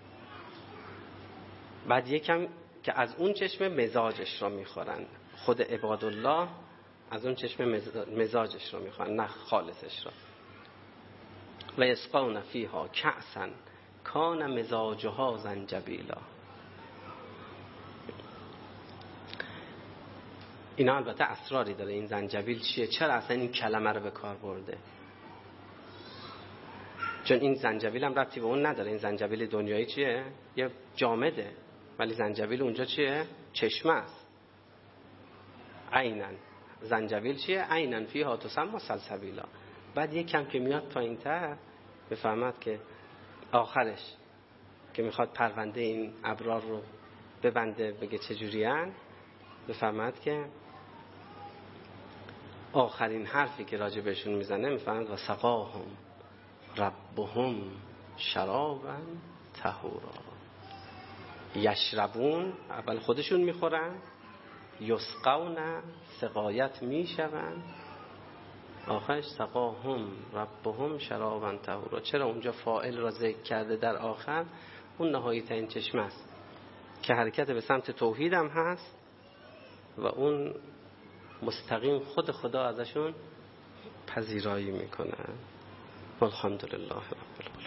بعد یکم که از اون چشمه مزاجش را میخورن. خود عباد الله از اون چشمه مزاجش را میخورن، نه خالصش را. و یسقون فیها کأسا کان مزاجها زنجبیلا. اینا البته اسراری داره. این زنجبیل چیه؟ چرا اصلا این کلمه رو به کار برده؟ چون این زنجبیل هم ربطی به اون نداره. این زنجبیل دنیایی چیه؟ یه جامده، ولی زنجبیل اونجا چیه؟ چشمه است. عینن زنجبیل چیه؟ عینن فیها تسمى سلسبیلا. بعد یک کم که میاد پایین‌تر بفهمد که آخرش که میخواد پرونده این ابرار رو ببنده بگه چجوریان، بفهمد که آخرین حرفی که راجع بهشون میزنه میفهمد و سقاهم ربهم شرابا طهورا. یشربون اول خودشون میخورن، یسقون سقایت میشون، آخرش سقاهم ربهم شرابا طهورا. چرا اونجا فاعل را ذکر کرده در آخر؟ اون نهایی ترین چشمه است که حرکت به سمت توحید هم هست و اون مستقیم خود خدا ازشون پذیرایی میکنه. والحمدلله رب العالمین.